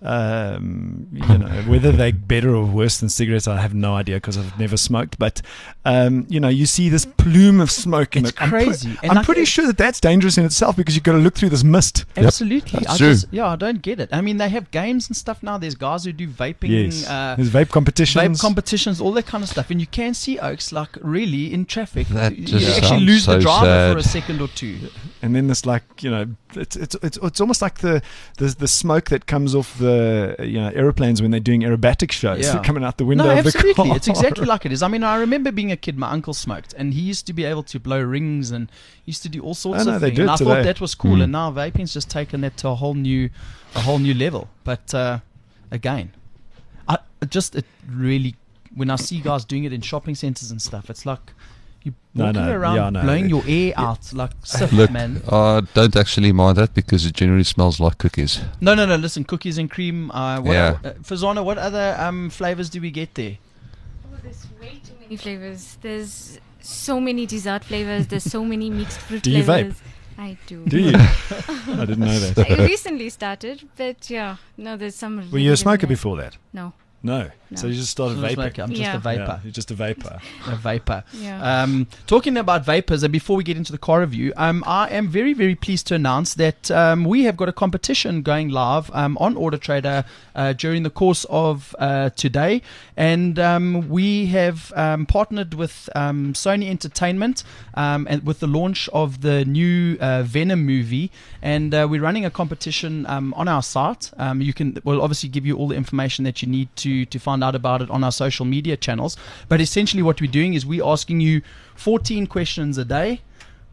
Whether they're better or worse than cigarettes, I have no idea because I've never smoked. But you see this plume of smoke, and It's crazy. And I'm like pretty sure that's dangerous in itself because you've got to look through this mist. Absolutely. that's I true. I don't get it. I mean, they have games and stuff now. There's guys who do vaping. Yes, there's vape competitions. Vape competitions, all that kind of stuff, and you can see Oaks like really in traffic. That you just actually sounds lose the so driver for a sad. second or two. And then there's it's almost like the smoke that comes off the aeroplanes when they're doing aerobatic shows. Yeah. They're coming out the window No, of the absolutely. car. It's exactly like it is. I mean, I remember being a kid. My uncle smoked, and he used to be able to blow rings and used to do all sorts know, of they things. do And it I today. thought that was cool, Mm. and now vaping's just taken that to a whole new level. But again, it really, when I see guys doing it in shopping centers and stuff, it's like you're No, walking no, around yeah, no. blowing your air out like sip, Look, man. I don't actually mind that because it generally smells like cookies. No. Listen, cookies and cream. Yeah. Fazana, what other flavors do we get there? Oh, there's way too many flavors. There's so many dessert flavors. There's so many mixed fruit Do you flavors. vape? I do. Do you? I didn't know that. I recently started, but yeah, no, there's some. Were really, you a really smoker nice. before that? No. No. No. So you just started Just vaping. like, I'm just Yeah. a vapor. Yeah, you're just a vapor. A vapor. Yeah. Talking about vapors, and before we get into the car review, I am very, very pleased to announce that we have got a competition going live on Auto Trader during the course of today, and we have partnered with Sony Entertainment and with the launch of the new Venom movie, and we're running a competition on our site. We'll obviously give you all the information that you need to find out about it on our social media channels. But essentially what we're doing is we're asking you 14 questions a day.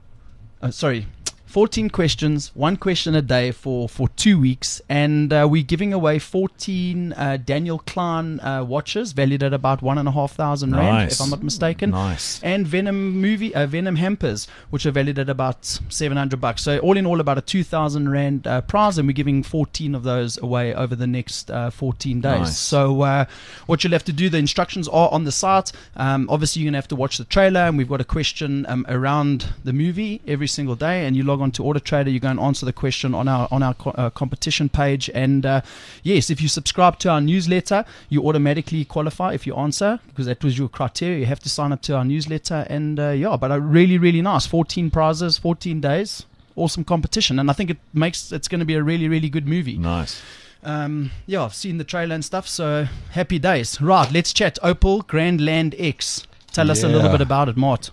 14 questions, one question a day for 2 weeks, and we're giving away 14 Daniel Klein watches valued at about 1,500 rand, Nice. if I'm not mistaken. Nice. And Venom hampers, which are valued at about $700. So all in all, about a 2,000 rand prize, and we're giving 14 of those away over the next 14 days. Nice. So what you'll have to do, the instructions are on the site. Obviously, you're gonna have to watch the trailer, and we've got a question around the movie every single day, and you log on to Auto Trader, you go and answer the question on our competition page, and yes, if you subscribe to our newsletter, you automatically qualify if you answer, because that was your criteria. You have to sign up to our newsletter, and but a really, really nice 14 prizes, 14 days, awesome competition, and I think it's going to be a really, really good movie. Nice. I've seen the trailer and stuff, so happy days. Right, let's chat Opel Grandland X. Tell us a little Yeah. bit about it, Mart.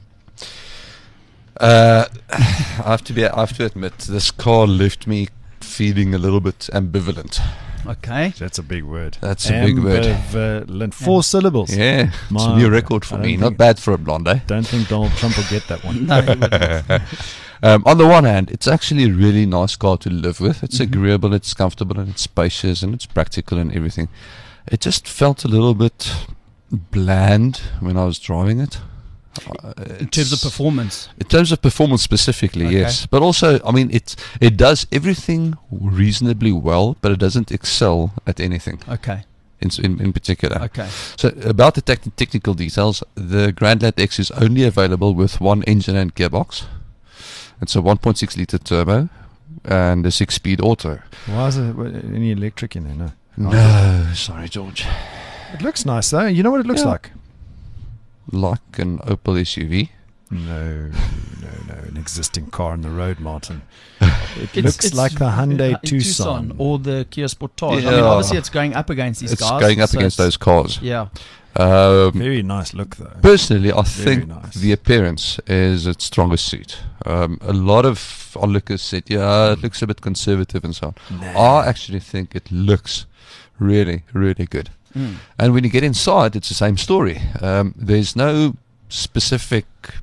I have to admit, this car left me feeling a little bit ambivalent. Okay. That's a big word. That's a big word. Ambivalent. 4 syllables. Yeah, it's a My- new record for I don't me. think- Not bad for a blonde, eh? Don't think Donald Trump will get that one. No, you wouldn't. On the one hand, it's actually a really nice car to live with. It's Mm-hmm. agreeable, it's comfortable, and it's spacious, and it's practical and everything. It just felt a little bit bland when I was driving it. In terms of performance. In terms of performance specifically, Okay. yes. But also, I mean, it does everything reasonably well, but it doesn't excel at anything Okay. in particular. Okay. So about the technical details, the Grandland X is only available with one engine and gearbox. It's a 1.6 litre turbo and a 6-speed auto. Why is there any electric in there? No. No, sorry, George. It looks nice though. You know what it looks Yeah. like? Like an Opel SUV. No. An existing car on the road, Martin. It It's- looks it's like the Hyundai Tucson or the Kia Sportage. I mean, Yeah. obviously, it's going up against these It's guys. going up so against it's- those cars. Yeah. Very nice look though. Personally, I Very think nice. the appearance is its strongest suit. A lot of onlookers said, yeah, it looks a bit conservative and so on. I actually think it looks really, really good. Mm. And when you get inside, it's the same story. There's no specific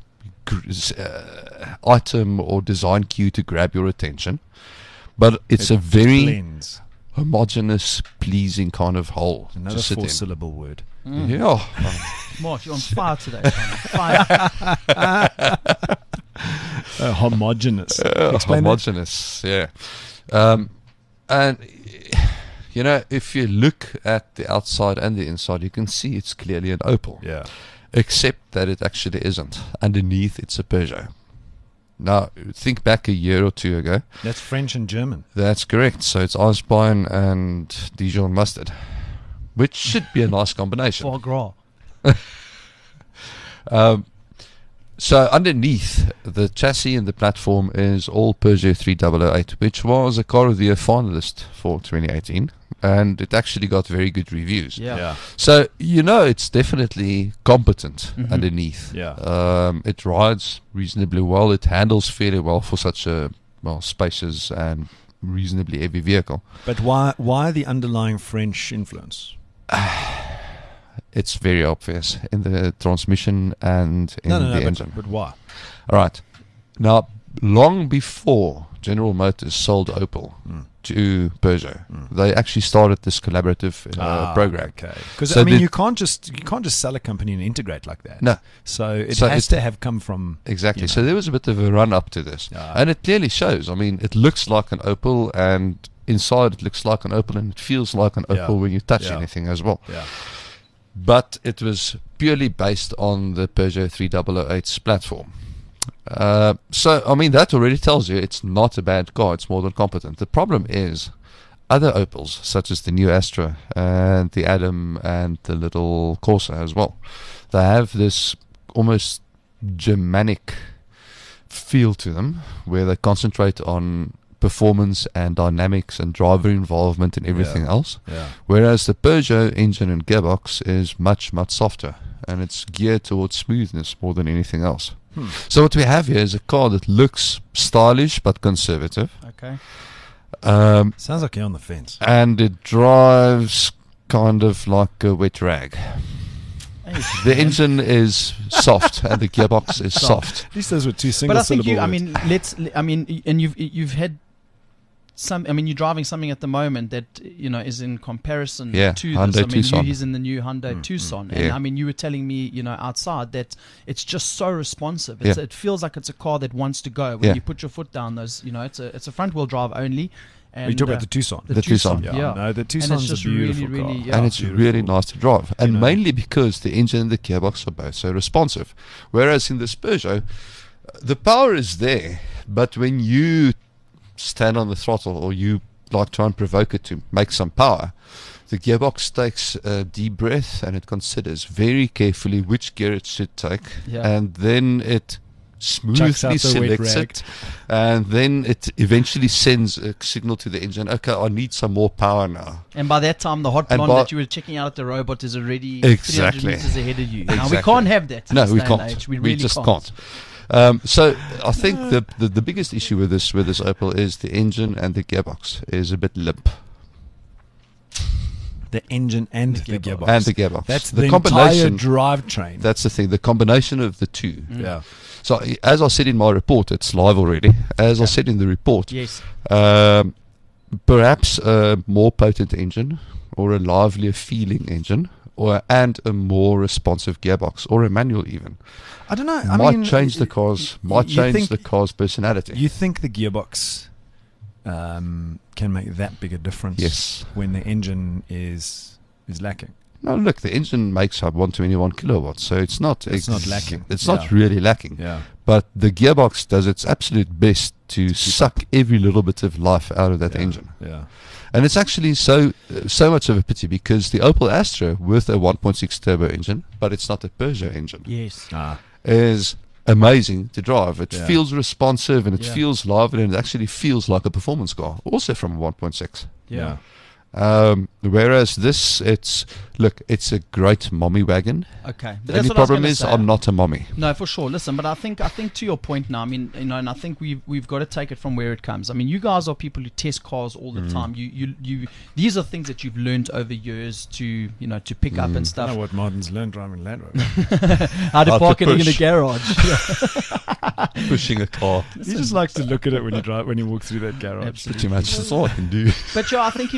item or design cue to grab your attention, but it's a very blends. homogeneous, pleasing kind of whole Another to sit in. 4-syllable word. Yeah. Mark, you're on fire today. Fire. Homogeneous. Explain that. Homogeneous, yeah. And, if you look at the outside and the inside, you can see it's clearly an Opel. Yeah. Except that it actually isn't. Underneath, it's a Peugeot. Now, think back a year or two ago. That's French and German. That's correct. So it's Eisbein and Dijon mustard, which should be a nice combination. Foie gras. So underneath the chassis and the platform is all Peugeot 3008, which was a car of the year finalist for 2018, and it actually got very good reviews. Yeah. So it's definitely competent underneath. Yeah. It rides reasonably well. It handles fairly well for such a spacious and reasonably heavy vehicle. But why the underlying French influence? It's very obvious in the transmission and in the engine. But why? All right. Now, long before General Motors sold Opel to Peugeot, they actually started this collaborative program. Okay. Because So you can't just sell a company and integrate like that. No. So it So has it- to have come from Exactly. So there was a bit of a run up to this, Ah. and it clearly shows. I mean, it looks like an Opel, and inside it looks like an Opel, and it feels like an Yeah. Opel when you touch Yeah. anything as well. yeah. But it was purely based on the Peugeot 3008's platform. That already tells you it's not a bad car. It's more than competent. The problem is other Opels, such as the new Astra and the Adam and the little Corsa as well. They have this almost Germanic feel to them, where they concentrate on performance and dynamics and driver involvement and everything else. Yeah. Whereas the Peugeot engine and gearbox is much, much softer, and it's geared towards smoothness more than anything else. So what we have here is a car that looks stylish but conservative, Okay. Sounds like you're on the fence. and it drives kind of like a wet rag. Hey, The engine is soft and the gearbox is soft. At least those were two single but I think syllable words. and you've had some. I mean, you're driving something at the moment that is in comparison Yeah, to Hyundai this. I mean, Tucson. he's in the new Hyundai Tucson, and Yeah. I mean, you were telling me, outside that it's just so responsive. Yeah. It feels like it's a car that wants to go when Yeah. you put your foot down. It's a front wheel drive only. And, you talk about the Tucson. the The Tucson. Tucson, Yeah, yeah. no, the And Tucson's it's just a beautiful really, really, car. yeah. And it's Beautiful. really nice to drive. And know. mainly because the engine and the gearbox are both so responsive. Whereas in this Peugeot, the power is there, but when you stand on the throttle or you try and provoke it to make some power, the gearbox takes a deep breath and it considers very carefully which gear it should take. Yeah. And then it smoothly Chucks out the wet selects rag. it, and then it eventually sends a signal to the engine, okay, I need some more power now. And by that time, the hot And blonde by- that you were checking out at the robot is already Exactly. 300 meters ahead of you. Now, we Exactly. can't have that in No, this we day and can't. age. We We really just can't. So I think the biggest issue with this Opel is the engine and the gearbox is a bit limp. The engine and the gearbox. gearbox. And the gearbox. That's The the, combination- entire drivetrain. That's the thing. The combination of the two. Yeah. So as I said in my report, it's live already. As I said in the report, Yes. perhaps a more potent engine or a livelier feeling engine, and a more responsive gearbox or a manual even. I don't know. Might change the car's think- the car's personality. You think the gearbox can make that big a difference? Yes. When the engine is lacking. No, look, the engine makes up 121 kilowatts, so it's not lacking. It's Yeah. not really lacking. Yeah. But the gearbox does its absolute best to suck every little bit of life out of that engine. Yeah. And it's actually so much of a pity because the Opel Astra with a 1.6 turbo engine, but it's not a Peugeot engine, Yes. is amazing to drive. It Yeah. feels responsive and it Yeah. feels lively and it actually feels like a performance car, also from a 1.6. Yeah. Whereas this, it's a great mommy wagon. Okay. But The that's only what I was problem gonna is say. I'm not a mommy. No, for sure. Listen, but I think to your point now. I mean, and I think we've got to take it from where it comes. I mean, you guys are people who test cars all the time. You these are things that you've learned over years to pick up and I know stuff. what Martin's learned driving Land Rover. How to How to park it in a push. garage. Pushing a car. He just likes to look at it when you walk through that garage. Absolutely. Pretty much. That's all I can do. But yeah, I think if you're not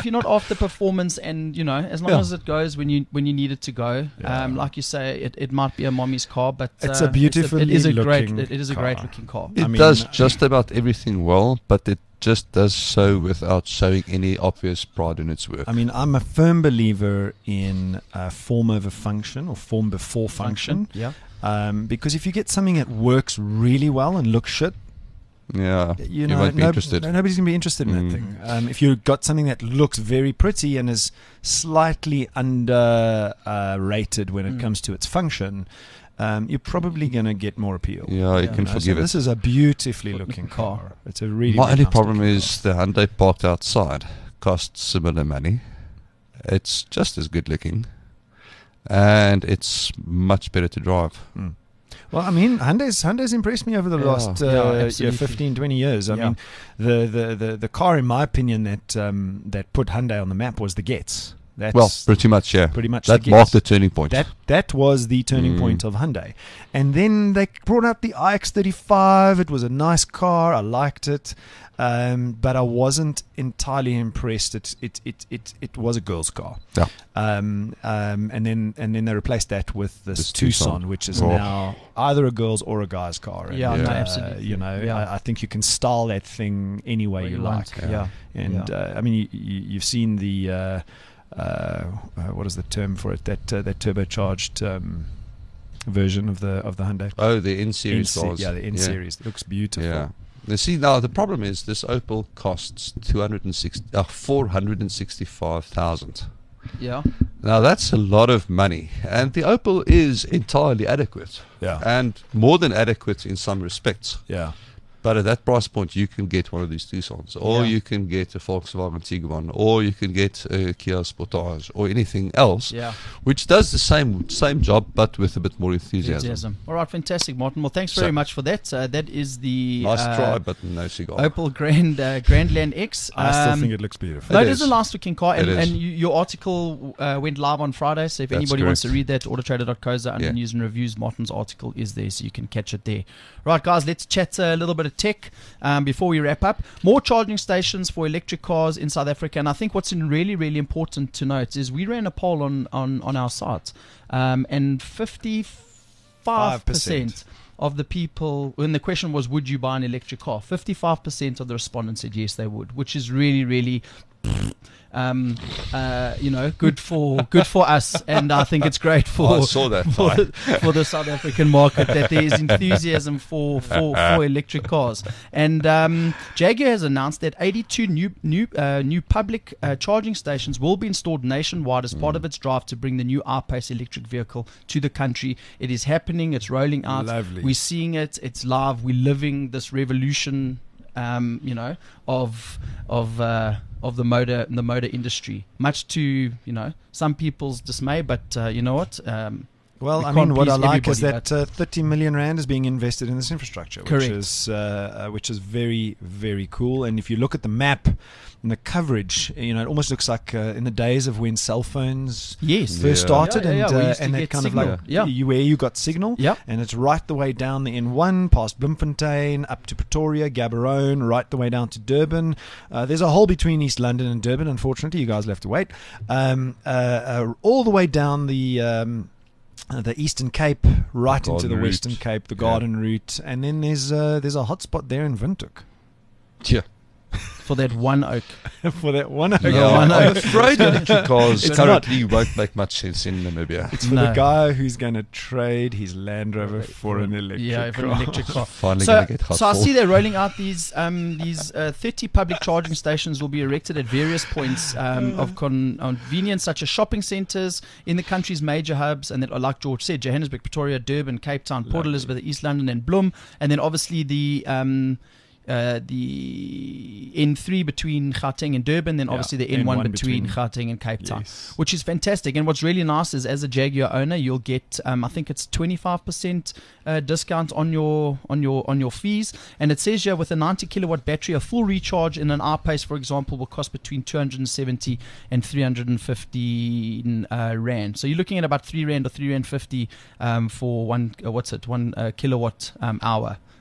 not after performance, and as long as it goes when you need it to go, like you say, it might be a mommy's car, but It's a beautifully it is a looking great car. looking car. It does just about everything well, but it just does so without showing any obvious pride in its work. I mean, I'm a firm believer in form over function, or form before function. Yeah. Because if you get something that works really well and looks shit, Yeah, you you won't be interested. Nobody's going to be interested in that thing. If you've got something that looks very pretty and is slightly underrated when it comes to its function, you're probably going to get more appeal. Yeah, you can forgive This it. is a beautifully looking car. It's a really My only nice problem looking is the Hyundai parked outside costs similar money. It's just as good looking, and it's much better to drive. car. Well, I mean, Hyundai's impressed me over the last absolutely. 15, 20 years. I mean, the car, in my opinion, that put Hyundai on the map was the Getz. That's Pretty much, yeah. pretty much That the marked Getz. the turning point. That was the turning point of Hyundai. And then they brought out the iX35. It was a nice car. I liked it. But I wasn't entirely impressed. It was a girl's car. Yeah. And then they replaced that with this Tucson. Tucson, which is Oh. now either a girl's or a guy's car. And, Yeah, no, absolutely. Yeah. I think you can style that thing any way you like. Yeah. And I mean, you've seen the what is the term for it? That turbocharged version of the Hyundai. Oh, the N series cars. Yeah, the N series. It looks beautiful. Yeah. Now, see, now the problem is this Opel costs 465,000. Yeah. Now that's a lot of money, and the Opel is entirely adequate, Yeah. and more than adequate in some respects. Yeah. But at that price point, you can get one of these Tucsons, or you can get a Volkswagen Tiguan, or you can get a Kia Sportage, or anything else, Yeah. which does the same job, but with a bit more enthusiasm. All right, fantastic, Martin. Well, thanks very So- much for that. That is the Nice try, but no cigar. Opel Grandland X. I still think it looks beautiful. No, It it is a is. nice looking car, and, It is. and your article went live on Friday. So if That's anybody wants to correct. read that, autotrader.co under Yeah. news and reviews, Martin's article is there, so you can catch it there. Right, guys, let's chat a little bit of tech before we wrap up. More charging stations for electric cars in South Africa, and I think what's really, really important to note is we ran a poll on our site, and 55% of the people, when the question was, would you buy an electric car? 55% of the respondents said yes, they would, which is really, really, good for us, and I think it's great for I saw that. for the South African market that there is enthusiasm for electric cars. And Jaguar has announced that 82 new public charging stations will be installed nationwide as part of its drive to bring the new I-Pace electric vehicle to the country. It is happening. It's rolling out. Lovely. We're seeing it. It's live. We're living this revolution. Of the motor industry, much to some people's dismay, but you know what? Well, We I can't mean, what I please like is everybody, that 30 million rand is being invested in this infrastructure, Correct. which is very, very cool. And if you look at the map and the coverage, it almost looks like in the days of when cell phones Yes. first Yeah. started, Yeah, we and used to and that get kind signal. of like Yeah. where you got signal, Yep. and it's right the way down the N1 past Bloemfontein up to Pretoria, Gaborone, right the way down to Durban. There's a hole between East London and Durban. Unfortunately, you guys will have to wait. All the way down the Eastern Cape, right into the Garden Western Route. Cape, the Yeah. Garden Route, and then there's a hot spot there in Windhoek Yeah. For that one oak. for that one. Yeah, one I'm oak. afraid electric cars It's currently won't make much sense in Namibia. It's for No. the guy who's going to trade his Land Rover for an electric Yeah, for car. an electric car. Finally So, going to get hot so I for. see they're rolling out these 30 public charging stations will be erected at various points of convenience, such as shopping centres in the country's major hubs, and that, like George said, Johannesburg, Pretoria, Durban, Cape Town, Port Elizabeth, East London, and Bloem, and then obviously the N3 between Gauteng and Durban, then obviously the N1 between Gauteng and Cape Town, Yes. which is fantastic. And what's really nice is, as a Jaguar owner, you'll get I think it's 25% discount on your fees. And it says here, with a 90 kilowatt battery, a full recharge in an I-Pace, for example, will cost between 270 and 315 rand. So you're looking at about 3 rand or 3 rand 50 for one kilowatt hour.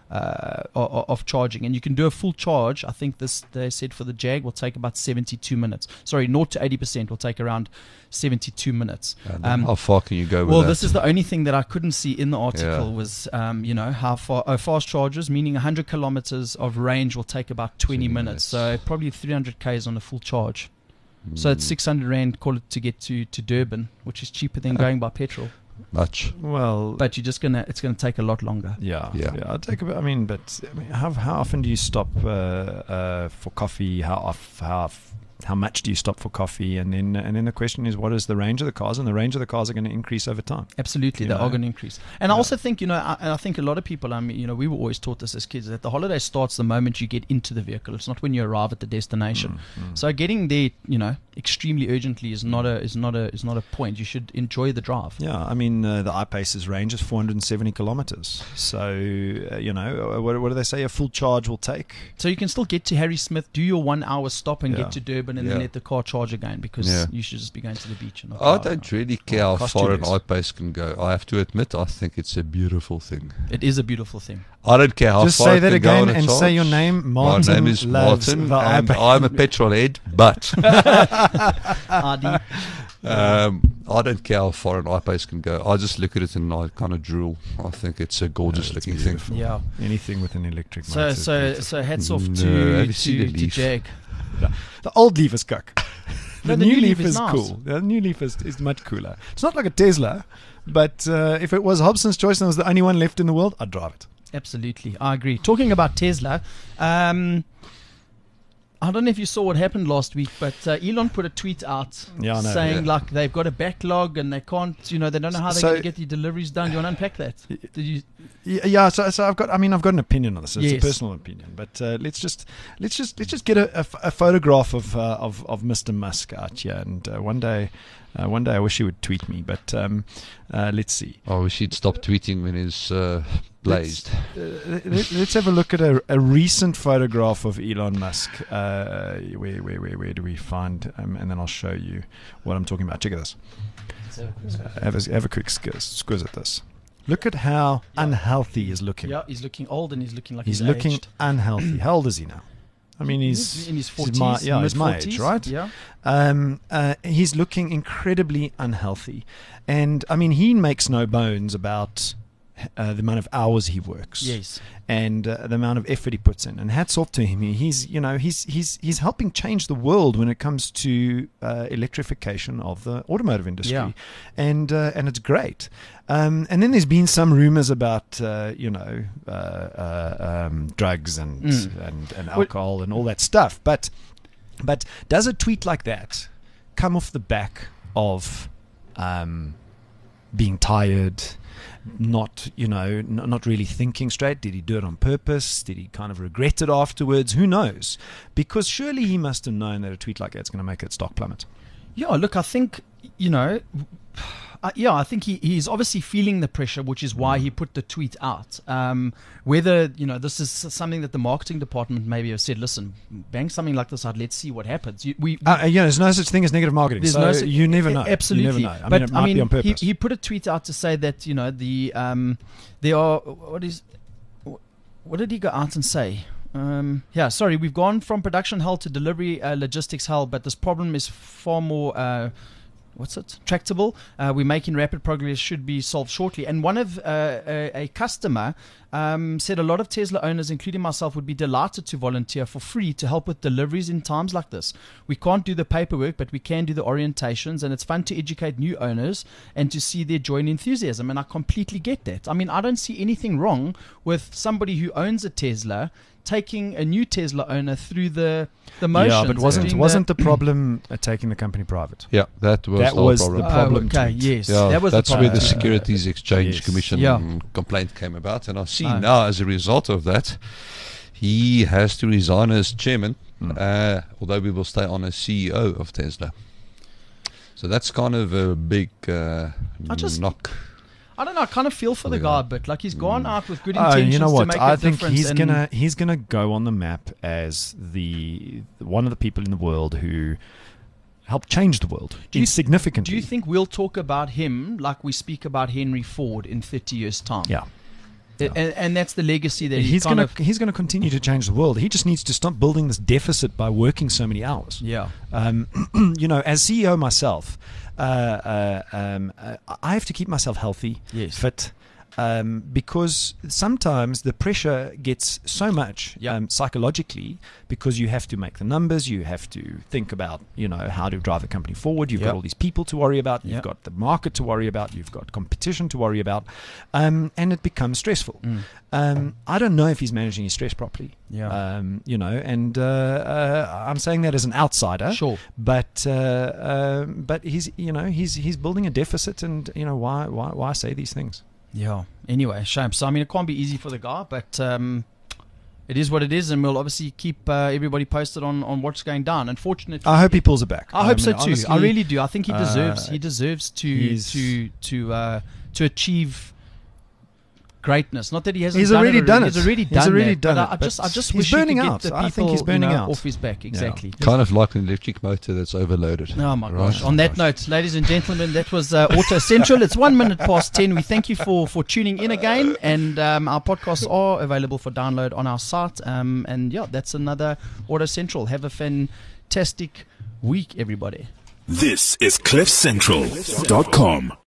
of charging, and you can do a full charge. I think they said for the Jag will take about 72 minutes. Sorry, 0 to 80% will take around 72 minutes. How far can you go with Well, that? this is the only thing that I couldn't see in the article Yeah. was, how far fast chargers, meaning 100 kilometers of range will take about 20 minutes. So probably 300 Ks on a full charge. So it's 600 Rand, call it, to get to Durban, which is cheaper than going by petrol. Much. Well, But it's gonna take a lot longer. yeah. Yeah. I'll take a bit. I mean, how often do you stop for coffee? How much do you stop for coffee? And then the question is, what is the range of the cars? And the range of the cars are going to increase over time. Absolutely, they are going to increase. And I also think, I think a lot of people, we were always taught this as kids, that the holiday starts the moment you get into the vehicle. It's not when you arrive at the destination. So getting there, extremely urgently is not a point. You should enjoy the drive. Yeah, I mean, the iPace's range is 470 kilometers. So, what do they say a full charge will take? So you can still get to Harry Smith, do your 1 hour stop and Yeah. get to Durban, and then let the car charge again, because you should just be going to the beach. And not I driving. don't really care how cost far you an less. iPace can go. I have to admit, I think it's a beautiful thing. It is a beautiful thing. I don't care how Just far say it that can go again on a and say charge. your name. Martin My name is loves Martin, the and iPace. I'm a petrol head, but RD. I don't care how far an iPace can go. I just look at it and I kind of drool. I think it's a gorgeous looking thing. beautiful. Yeah. Anything with an electric So motor. is beautiful. so hats off No, to have you seen the Leaf? Jag. The old Leaf is cuck. No, The new Leaf Leaf is is nice. cool. The new Leaf is much cooler. It's not like a Tesla, but if it was Hobson's choice and it was the only one left in the world, I'd drive it. Absolutely, I agree. Talking about Tesla, I don't know if you saw what happened last week, but Elon put a tweet out Yeah, I know. saying like they've got a backlog and they can't, they don't know how they're So- going to get the deliveries done. Do you want to unpack that? Did you? Yeah, so I've got an opinion on this. It's Yes. a personal opinion, but let's just get a photograph of Mr. Musk out here, and one day I wish he would tweet me, but let's see. I wish he'd stop tweeting when he's blazed. Let's have a look at a recent photograph of Elon Musk. Where do we find? And then I'll show you what I'm talking about. Check this. Have a quick squiz at this. Look at how unhealthy he's looking. Yeah, he's looking old and he's looking like He's he's looking aged. unhealthy. How old is he now? I mean, He's in his 40s. he's my age, mid-40s. right? Yeah. He's looking incredibly unhealthy, and I mean, he makes no bones about the amount of hours he works, Yes. and the amount of effort he puts in. And hats off to him. He's helping change the world when it comes to electrification of the automotive industry, Yeah. and it's great. And then there's been some rumors about drugs and alcohol and all that stuff. But does a tweet like that come off the back of being tired? Not really thinking straight? Did he do it on purpose? Did he kind of regret it afterwards? Who knows? Because surely he must have known that a tweet like that's going to make its stock plummet. Yeah, look, I think, I think he's obviously feeling the pressure, which is why he put the tweet out. Whether, this is something that the marketing department maybe have said, listen, bang something like this out, let's see what happens. There's no such thing as negative marketing. There's So no you never know. Absolutely. You never know. It might be on purpose. He put a tweet out to say that, there are, what did he go out and say? We've gone from production hell to delivery logistics hell, but this problem is far more tractable. We're making rapid progress, should be solved shortly. And one of a customer said a lot of Tesla owners, including myself, would be delighted to volunteer for free to help with deliveries in times like this. We can't do the paperwork, but we can do the orientations, and it's fun to educate new owners and to see their joy and enthusiasm. And I completely get that. I mean, I don't see anything wrong with somebody who owns a Tesla taking a new Tesla owner through the motions. Yeah, but wasn't the problem taking the company private? Yeah, that was That the was problem. the problem. Okay, tweet. yes, Yeah, that was that's the where problem. the Securities Exchange Yes. Commission Yeah. complaint came about. And I see Oh. now, as a result of that, he has to resign as chairman, although we will stay on as CEO of Tesla. So that's kind of a big knock. I don't know. I kind of feel for the Yeah. guy, but like he's gone out with good intentions You know to what? make I a think difference. he's gonna go on the map as the one of the people in the world who helped change the world significantly. Do you think we'll talk about him like we speak about Henry Ford in 30 years' time? Yeah. And that's the legacy that he's going to continue to change the world. He just needs to stop building this deficit by working so many hours. Yeah. You know, as CEO myself, I have to keep myself healthy, Yes. fit. Because sometimes the pressure gets so much psychologically, because you have to make the numbers, you have to think about, you know, how to drive the company forward. You've got all these people to worry about, you've got the market to worry about, you've got competition to worry about, and it becomes stressful. I don't know if he's managing his stress properly. You know, and I'm saying that as an outsider. Sure. But he's, you know, he's building a deficit, and you know, why say these things? Yeah. Anyway, shame. So I mean, it can't be easy for the guy, but it is what it is, and we'll obviously keep everybody posted on what's going down. Unfortunately, I hope he pulls it back. I hope so too. Honestly, I really do. I think he deserves to achieve greatness. Not that he hasn't. He's done already it done He's it. already He's done already that, done but it, I but just he's wish he burning could out. get the I people think he's burning out. off his back. Exactly. Kind of like an electric motor that's overloaded. Oh my Right? gosh. On that note, ladies and gentlemen, that was Auto Central. It's 1 minute past 10. We thank you for tuning in again, and our podcasts are available for download on our site. And yeah, that's another Auto Central. Have a fantastic week, everybody. This is CliffCentral.com.